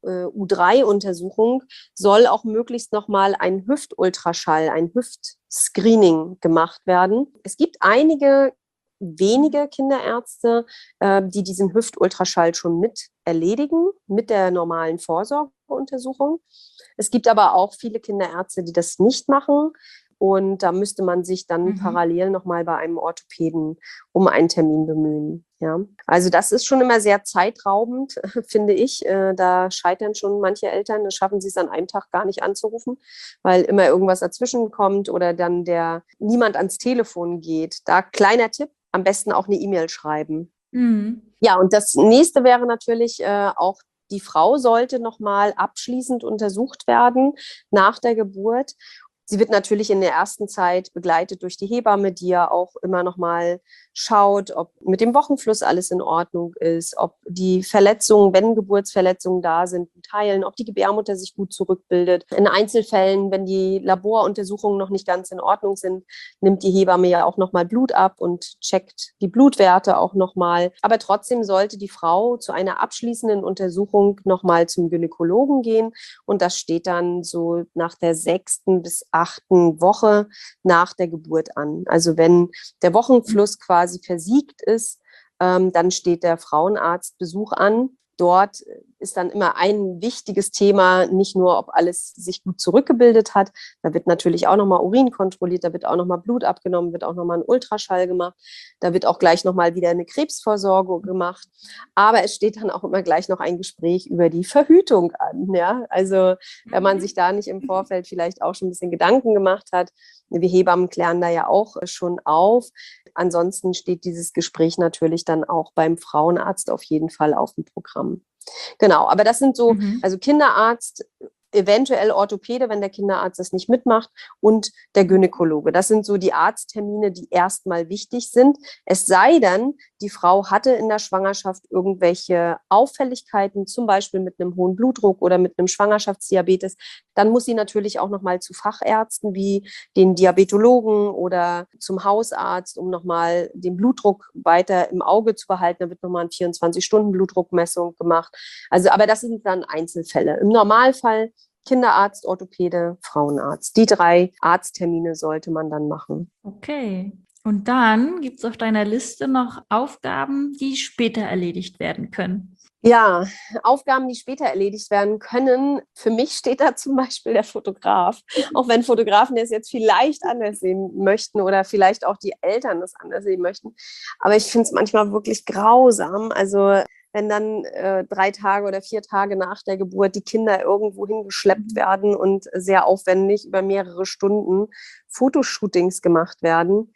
äh, U drei Untersuchung soll auch möglichst nochmal ein Hüftultraschall, ein Hüftscreening gemacht werden. Es gibt einige wenige Kinderärzte, äh, die diesen Hüftultraschall schon mit erledigen, mit der normalen Vorsorgeuntersuchung. Es gibt aber auch viele Kinderärzte, die das nicht machen. Und da müsste man sich dann Mhm. parallel nochmal bei einem Orthopäden um einen Termin bemühen. Ja. Also das ist schon immer sehr zeitraubend, finde ich. Äh, da scheitern schon manche Eltern, da schaffen sie es an einem Tag gar nicht anzurufen, weil immer irgendwas dazwischen kommt oder dann der niemand ans Telefon geht. Da kleiner Tipp, am besten auch eine E-Mail schreiben. Mhm. Ja, und das nächste wäre natürlich äh, auch, die Frau sollte nochmal abschließend untersucht werden nach der Geburt. Sie wird natürlich in der ersten Zeit begleitet durch die Hebamme, die ja auch immer noch mal schaut, ob mit dem Wochenfluss alles in Ordnung ist, ob die Verletzungen, wenn Geburtsverletzungen da sind, teilen, ob die Gebärmutter sich gut zurückbildet. In Einzelfällen, wenn die Laboruntersuchungen noch nicht ganz in Ordnung sind, nimmt die Hebamme ja auch noch mal Blut ab und checkt die Blutwerte auch noch mal. Aber trotzdem sollte die Frau zu einer abschließenden Untersuchung noch mal zum Gynäkologen gehen. Und das steht dann so nach der sechsten bis achten Woche nach der Geburt an. Also wenn der Wochenfluss quasi versiegt ist, ähm, dann steht der Frauenarztbesuch an. Dort ist dann immer ein wichtiges Thema, nicht nur, ob alles sich gut zurückgebildet hat. Da wird natürlich auch nochmal Urin kontrolliert, da wird auch nochmal Blut abgenommen, wird auch nochmal ein Ultraschall gemacht. Da wird auch gleich nochmal wieder eine Krebsvorsorge gemacht. Aber es steht dann auch immer gleich noch ein Gespräch über die Verhütung an. Ja? Also wenn man sich da nicht im Vorfeld vielleicht auch schon ein bisschen Gedanken gemacht hat, wir Hebammen klären da ja auch schon auf. Ansonsten steht dieses Gespräch natürlich dann auch beim Frauenarzt auf jeden Fall auf dem Programm. Genau, aber das sind so, Mhm. also Kinderarzt, eventuell Orthopäde, wenn der Kinderarzt das nicht mitmacht, und der Gynäkologe. Das sind so die Arzttermine, die erstmal wichtig sind. Es sei denn, die Frau hatte in der Schwangerschaft irgendwelche Auffälligkeiten, zum Beispiel mit einem hohen Blutdruck oder mit einem Schwangerschaftsdiabetes, dann muss sie natürlich auch nochmal zu Fachärzten wie den Diabetologen oder zum Hausarzt, um nochmal den Blutdruck weiter im Auge zu behalten. Da wird nochmal eine vierundzwanzig-Stunden-Blutdruckmessung gemacht. Also, aber das sind dann Einzelfälle. Im Normalfall Kinderarzt, Orthopäde, Frauenarzt. Die drei Arzttermine sollte man dann machen. Okay. Und dann gibt es auf deiner Liste noch Aufgaben, die später erledigt werden können. Ja, Aufgaben, die später erledigt werden können. Für mich steht da zum Beispiel der Fotograf. Auch wenn Fotografen das jetzt vielleicht anders sehen möchten oder vielleicht auch die Eltern das anders sehen möchten. Aber ich finde es manchmal wirklich grausam. Also wenn dann äh, drei Tage oder vier Tage nach der Geburt die Kinder irgendwo hingeschleppt werden und sehr aufwendig über mehrere Stunden Fotoshootings gemacht werden.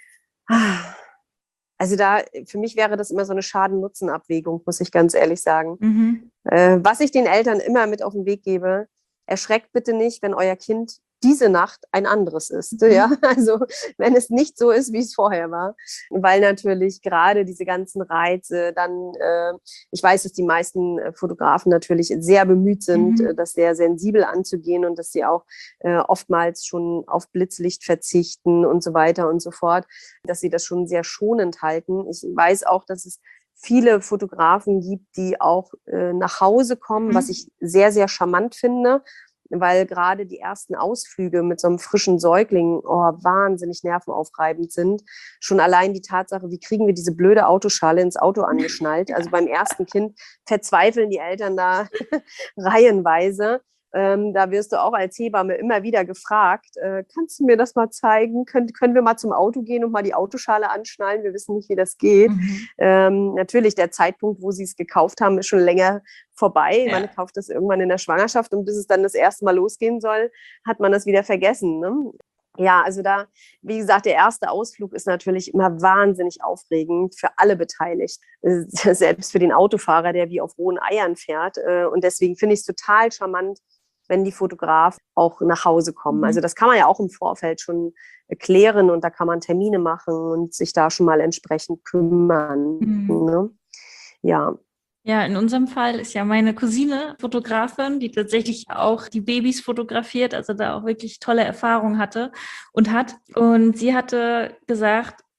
Also da, für mich wäre das immer so eine Schaden-Nutzen-Abwägung, muss ich ganz ehrlich sagen. Mhm. Äh, was ich den Eltern immer mit auf den Weg gebe: Erschreckt bitte nicht, wenn euer Kind diese Nacht ein anderes ist. Mhm. Ja? Also wenn es nicht so ist, wie es vorher war. Weil natürlich gerade diese ganzen Reize dann, äh, ich weiß, dass die meisten Fotografen natürlich sehr bemüht sind, Mhm. das sehr sensibel anzugehen und dass sie auch äh, oftmals schon auf Blitzlicht verzichten und so weiter und so fort, dass sie das schon sehr schonend halten. Ich weiß auch, dass es viele Fotografen gibt, die auch äh, nach Hause kommen, Mhm. was ich sehr, sehr charmant finde, weil gerade die ersten Ausflüge mit so einem frischen Säugling oh, wahnsinnig nervenaufreibend sind. Schon allein die Tatsache, wie kriegen wir diese blöde Autoschale ins Auto angeschnallt? Also beim ersten Kind verzweifeln die Eltern da reihenweise. Ähm, da wirst du auch als Hebamme immer wieder gefragt, äh, kannst du mir das mal zeigen? Können, können wir mal zum Auto gehen und mal die Autoschale anschnallen? Wir wissen nicht, wie das geht. Mhm. Ähm, natürlich, der Zeitpunkt, wo sie es gekauft haben, ist schon länger vorbei. Ja. Man kauft das irgendwann in der Schwangerschaft und bis es dann das erste Mal losgehen soll, hat man das wieder vergessen. Ne? Ja, also da, wie gesagt, der erste Ausflug ist natürlich immer wahnsinnig aufregend für alle beteiligt. Selbst für den Autofahrer, der wie auf rohen Eiern fährt. Und deswegen finde ich es total charmant, wenn die Fotografen auch nach Hause kommen. Mhm. Also das kann man ja auch im Vorfeld schon klären und da kann man Termine machen und sich da schon mal entsprechend kümmern. Mhm. Ne? Ja. Ja, in unserem Fall ist ja meine Cousine Fotografin, die tatsächlich auch die Babys fotografiert, also da auch wirklich tolle Erfahrungen hatte und hat. Und sie hatte gesagt,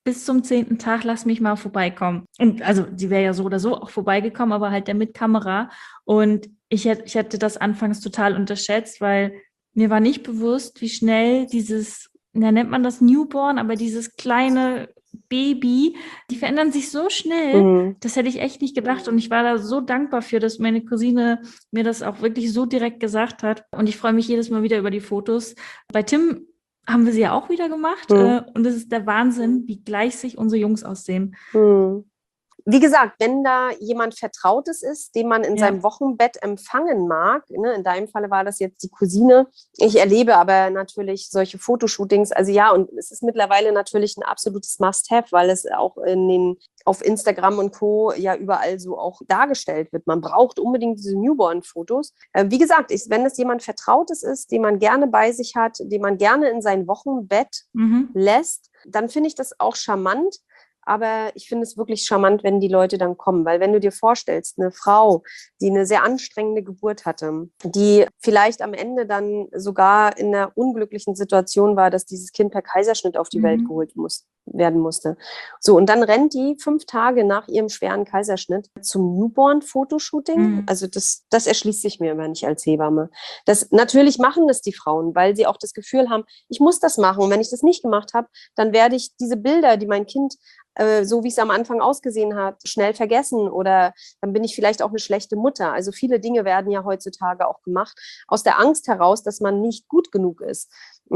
bis zum zehnten Tag, lass mich mal vorbeikommen. Und also sie wäre ja so oder so auch vorbeigekommen, aber halt der mit Kamera. Und ich hätte, ich hätte das anfangs total unterschätzt, weil mir war nicht bewusst, wie schnell dieses, ja, nennt man das Newborn, aber dieses kleine Baby, die verändern sich so schnell. Mhm. Das hätte ich echt nicht gedacht. Und ich war da so dankbar für, dass meine Cousine mir das auch wirklich so direkt gesagt hat. Und ich freue mich jedes Mal wieder über die Fotos. Bei Tim haben wir sie ja auch wieder gemacht. Mhm. Äh, und es ist der Wahnsinn, wie gleich sich unsere Jungs aussehen. Mhm. Wie gesagt, wenn da jemand Vertrautes ist, den man in Ja. seinem Wochenbett empfangen mag, ne, in deinem Falle war das jetzt die Cousine. Ich erlebe aber natürlich solche Fotoshootings. Also ja, und es ist mittlerweile natürlich ein absolutes Must-have, weil es auch in den, auf Instagram und Co. ja überall so auch dargestellt wird. Man braucht unbedingt diese Newborn-Fotos. Äh, wie gesagt, ich, wenn es jemand Vertrautes ist, den man gerne bei sich hat, den man gerne in sein Wochenbett Mhm. lässt, dann finde ich das auch charmant. Aber ich finde es wirklich charmant, wenn die Leute dann kommen. Weil wenn du dir vorstellst, eine Frau, die eine sehr anstrengende Geburt hatte, die vielleicht am Ende dann sogar in einer unglücklichen Situation war, dass dieses Kind per Kaiserschnitt auf die Mhm. Welt geholt muss, werden musste. So, und dann rennt die fünf Tage nach ihrem schweren Kaiserschnitt zum Newborn-Fotoshooting. Mhm. Also das, das erschließt sich mir immer nicht als Hebamme. Das, natürlich machen das die Frauen, weil sie auch das Gefühl haben, ich muss das machen. Und wenn ich das nicht gemacht habe, dann werde ich diese Bilder, die mein Kind so wie es am Anfang ausgesehen hat, schnell vergessen oder dann bin ich vielleicht auch eine schlechte Mutter. Also viele Dinge werden ja heutzutage auch gemacht aus der Angst heraus, dass man nicht gut genug ist.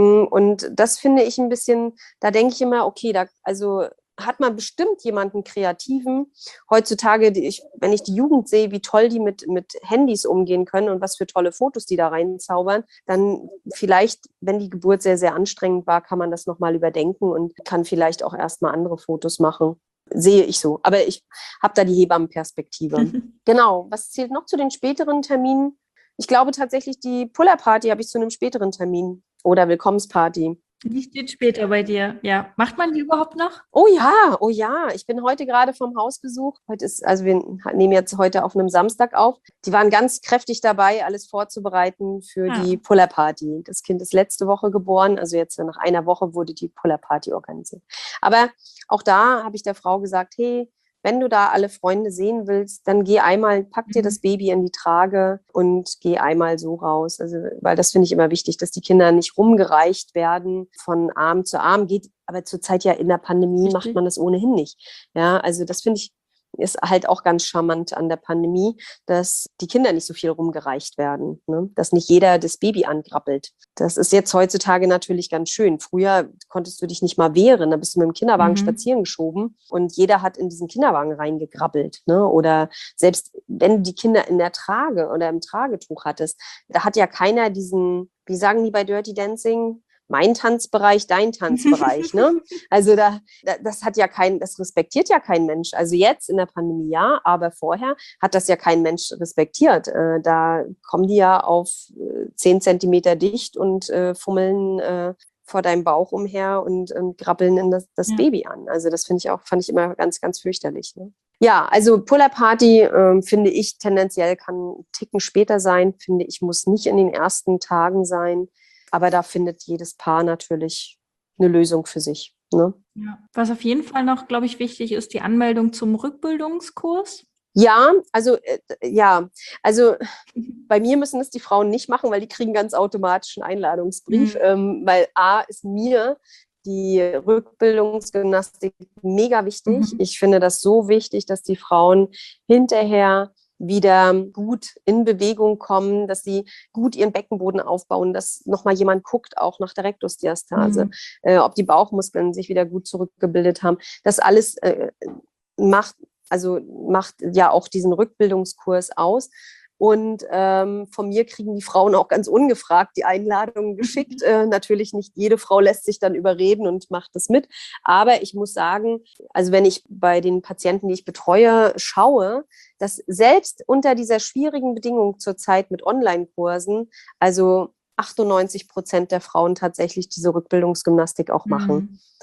Und das finde ich ein bisschen, da denke ich immer, okay, da, also hat man bestimmt jemanden Kreativen. Heutzutage, die ich, wenn ich die Jugend sehe, wie toll die mit, mit Handys umgehen können und was für tolle Fotos die da reinzaubern, dann vielleicht, wenn die Geburt sehr, sehr anstrengend war, kann man das nochmal überdenken und kann vielleicht auch erstmal andere Fotos machen. Sehe ich so. Aber ich habe da die Hebammenperspektive. Genau. Was zählt noch zu den späteren Terminen? Ich glaube tatsächlich, die Puller-Party habe ich zu einem späteren Termin oder Willkommensparty. Die steht später bei dir. Ja. Macht man die überhaupt noch? Oh ja, oh ja. Ich bin heute gerade vom Hausbesuch. Heute ist, also wir nehmen jetzt heute auf einem Samstag auf. Die waren ganz kräftig dabei, alles vorzubereiten für Ah. die Puller-Party. Das Kind ist letzte Woche geboren, also jetzt nach einer Woche wurde die Puller-Party organisiert. Aber auch da habe ich der Frau gesagt, hey, wenn du da alle Freunde sehen willst, dann geh einmal, pack dir das Baby in die Trage und geh einmal so raus. Also, weil das finde ich immer wichtig, dass die Kinder nicht rumgereicht werden von Arm zu Arm. Geht aber zurzeit ja in der Pandemie Richtig. macht man das ohnehin nicht. Ja, also das finde ich ist halt auch ganz charmant an der Pandemie, dass die Kinder nicht so viel rumgereicht werden, ne? Dass nicht jeder das Baby angrabbelt. Das ist jetzt heutzutage natürlich ganz schön. Früher konntest du dich nicht mal wehren, da bist du mit dem Kinderwagen Mhm. spazieren geschoben und jeder hat in diesen Kinderwagen reingegrabbelt, ne? Oder selbst wenn du die Kinder in der Trage oder im Tragetuch hattest, da hat ja keiner diesen, wie sagen die bei Dirty Dancing, mein Tanzbereich, dein Tanzbereich, ne? Also da, da, das hat ja kein, das respektiert ja kein Mensch. Also jetzt in der Pandemie ja, aber vorher hat das ja kein Mensch respektiert. Äh, da kommen die ja auf äh, zehn Zentimeter dicht und äh, fummeln äh, vor deinem Bauch umher und, und grabbeln in das, das Ja. Baby an. Also das finde ich auch, fand ich immer ganz, ganz fürchterlich. Ne? Ja, also Puller-Party äh, finde ich tendenziell kann einen Ticken später sein, finde ich, muss nicht in den ersten Tagen sein. Aber da findet jedes Paar natürlich eine Lösung für sich. Ne? Ja. Was auf jeden Fall noch, glaube ich, wichtig ist, die Anmeldung zum Rückbildungskurs. Ja, also äh, ja, also bei mir müssen es die Frauen nicht machen, weil die kriegen ganz automatisch einen Einladungsbrief, Mhm. ähm, weil A ist mir die Rückbildungsgymnastik mega wichtig. Mhm. Ich finde das so wichtig, dass die Frauen hinterher wieder gut in Bewegung kommen, dass sie gut ihren Beckenboden aufbauen, dass nochmal jemand guckt, auch nach der Rektusdiastase, Mhm. äh, ob die Bauchmuskeln sich wieder gut zurückgebildet haben. Das alles äh, macht, also macht ja auch diesen Rückbildungskurs aus. Und ähm, von mir kriegen die Frauen auch ganz ungefragt die Einladungen geschickt. Äh, natürlich nicht jede Frau lässt sich dann überreden und macht das mit. Aber ich muss sagen, also wenn ich bei den Patienten, die ich betreue, schaue, dass selbst unter dieser schwierigen Bedingung zurzeit mit Online-Kursen, also achtundneunzig Prozent der Frauen tatsächlich diese Rückbildungsgymnastik auch machen. Mhm.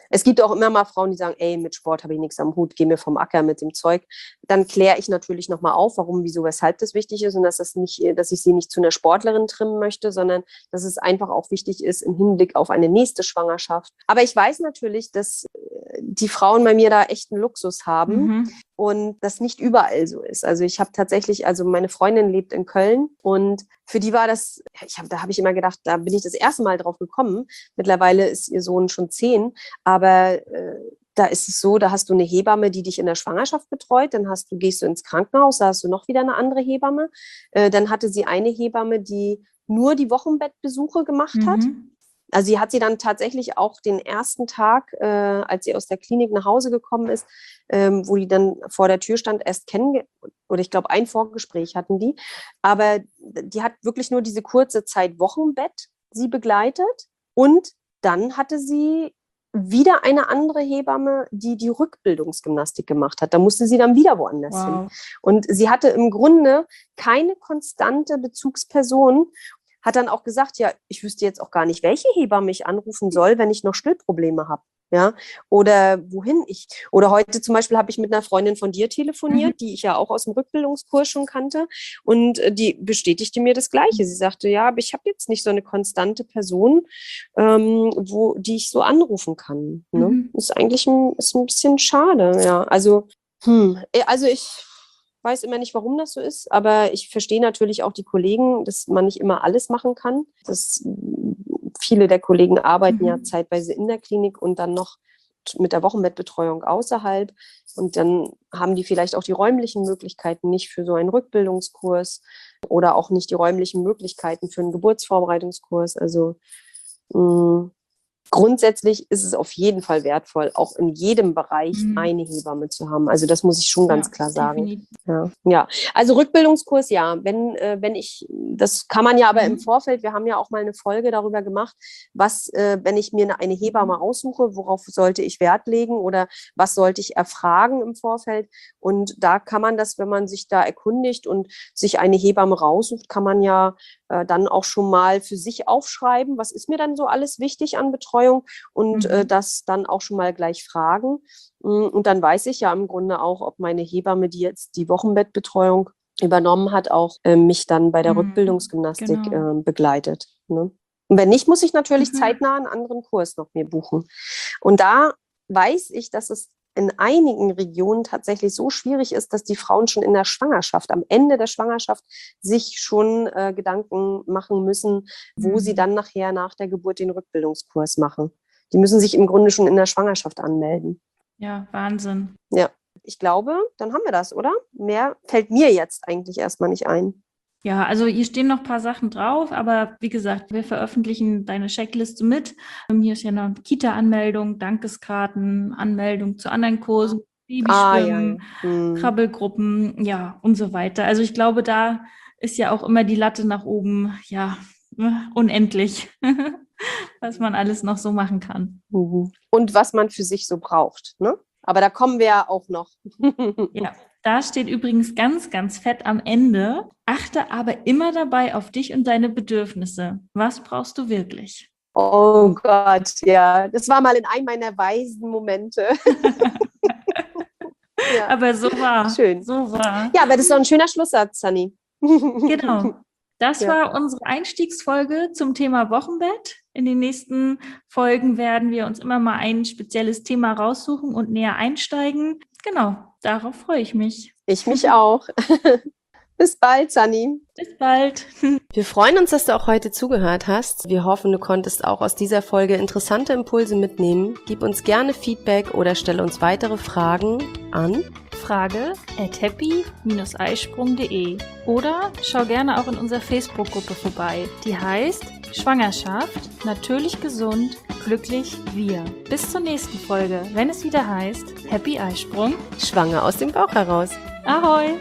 Es gibt auch immer mal Frauen, die sagen, ey, mit Sport habe ich nichts am Hut, geh mir vom Acker mit dem Zeug. Dann kläre ich natürlich nochmal auf, warum, wieso, weshalb das wichtig ist und dass, das nicht, dass ich sie nicht zu einer Sportlerin trimmen möchte, sondern dass es einfach auch wichtig ist im Hinblick auf eine nächste Schwangerschaft. Aber ich weiß natürlich, dass die Frauen bei mir da echt einen Luxus haben Mhm. und das nicht überall so ist. Also ich habe tatsächlich, also meine Freundin lebt in Köln und für die war das, ich hab, da habe ich immer gedacht, da bin ich das erste Mal drauf gekommen. Mittlerweile ist ihr Sohn schon zehn, aber äh, da ist es so, da hast du eine Hebamme, die dich in der Schwangerschaft betreut, dann hast du, gehst du ins Krankenhaus, da hast du noch wieder eine andere Hebamme. Äh, dann hatte sie eine Hebamme, die nur die Wochenbettbesuche gemacht hat. Mhm. Also sie hat sie dann tatsächlich auch den ersten Tag, äh, als sie aus der Klinik nach Hause gekommen ist, ähm, wo die dann vor der Tür stand, erst kennen, oder ich glaube, ein Vorgespräch hatten die. Aber die hat wirklich nur diese kurze Zeit Wochenbett sie begleitet. Und dann hatte sie wieder eine andere Hebamme, die die Rückbildungsgymnastik gemacht hat. Da musste sie dann wieder woanders hin. Wow. Und sie hatte im Grunde keine konstante Bezugsperson. Hat dann auch gesagt, ja, ich wüsste jetzt auch gar nicht, welche Hebamme ich anrufen soll, wenn ich noch Stillprobleme habe. Ja, oder wohin ich. Oder heute zum Beispiel habe ich mit einer Freundin von dir telefoniert, Mhm. die ich ja auch aus dem Rückbildungskurs schon kannte. Und äh, die bestätigte mir das Gleiche. Sie sagte, ja, aber ich habe jetzt nicht so eine konstante Person, ähm, wo, die ich so anrufen kann. Ne? Mhm. Ist eigentlich ein, ist ein bisschen schade. Ja, also, hm, äh, also ich weiß immer nicht, warum das so ist, aber ich verstehe natürlich auch die Kollegen, dass man nicht immer alles machen kann. Das, viele der Kollegen arbeiten Mhm. ja zeitweise in der Klinik und dann noch mit der Wochenbettbetreuung außerhalb. Und dann haben die vielleicht auch die räumlichen Möglichkeiten nicht für so einen Rückbildungskurs oder auch nicht die räumlichen Möglichkeiten für einen Geburtsvorbereitungskurs. Also mh, grundsätzlich ist es auf jeden Fall wertvoll, auch in jedem Bereich Mhm. eine Hebamme zu haben. Also das muss ich schon ganz Ja, klar sagen. definitiv. Ja, ja. Also Rückbildungskurs, ja. Wenn, äh, wenn ich, das kann man ja aber Mhm. im Vorfeld, wir haben ja auch mal eine Folge darüber gemacht, was, äh, wenn ich mir eine, eine Hebamme aussuche, worauf sollte ich Wert legen oder was sollte ich erfragen im Vorfeld. Und da kann man das, wenn man sich da erkundigt und sich eine Hebamme raussucht, kann man ja äh, dann auch schon mal für sich aufschreiben, was ist mir dann so alles wichtig an Betreuung und Mhm. äh, das dann auch schon mal gleich fragen. Und dann weiß ich ja im Grunde auch, ob meine Hebamme, die jetzt die Wochenbettbetreuung übernommen hat, auch äh, mich dann bei der Mhm. Rückbildungsgymnastik Genau. äh, begleitet. Ne? Und wenn nicht, muss ich natürlich Mhm. zeitnah einen anderen Kurs noch mir buchen. Und da weiß ich, dass es in einigen Regionen tatsächlich so schwierig ist, dass die Frauen schon in der Schwangerschaft, am Ende der Schwangerschaft, sich schon äh, Gedanken machen müssen, wo Mhm. sie dann nachher nach der Geburt den Rückbildungskurs machen. Die müssen sich im Grunde schon in der Schwangerschaft anmelden. Ja, Wahnsinn. Ja, ich glaube, dann haben wir das, oder? Mehr fällt mir jetzt eigentlich erstmal nicht ein. Ja, also hier stehen noch ein paar Sachen drauf, aber wie gesagt, wir veröffentlichen deine Checkliste mit. Ähm, Hier ist ja noch Kita-Anmeldung, Dankeskarten, Anmeldung zu anderen Kursen, Ah, ja, ja. Babyschwimmen, Hm. Krabbelgruppen, ja, und so weiter. Also ich glaube, da ist ja auch immer die Latte nach oben, ja, ne, unendlich, was man alles noch so machen kann. Mhm. Und was man für sich so braucht, ne? Aber da kommen wir ja auch noch. Ja, da steht übrigens ganz, ganz fett am Ende. Achte aber immer dabei auf dich und deine Bedürfnisse. Was brauchst du wirklich? Oh Gott, ja. Das war mal in einem meiner weisen Momente. Ja, Aber so war. schön. So war. Ja, aber das ist doch ein schöner Schlusssatz, Sunny. Genau. Das Ja. war unsere Einstiegsfolge zum Thema Wochenbett. In den nächsten Folgen werden wir uns immer mal ein spezielles Thema raussuchen und näher einsteigen. Genau, darauf freue ich mich. Ich mich auch. Bis bald, Sunny. Bis bald. Wir freuen uns, dass du auch heute zugehört hast. Wir hoffen, du konntest auch aus dieser Folge interessante Impulse mitnehmen. Gib uns gerne Feedback oder stelle uns weitere Fragen an Frage at happy Bindestrich eisprung punkt de oder schau gerne auch in unserer Facebook-Gruppe vorbei. Die heißt Schwangerschaft, natürlich gesund, glücklich wir. Bis zur nächsten Folge, wenn es wieder heißt Happy Eisprung. Schwanger aus dem Bauch heraus. Ahoi!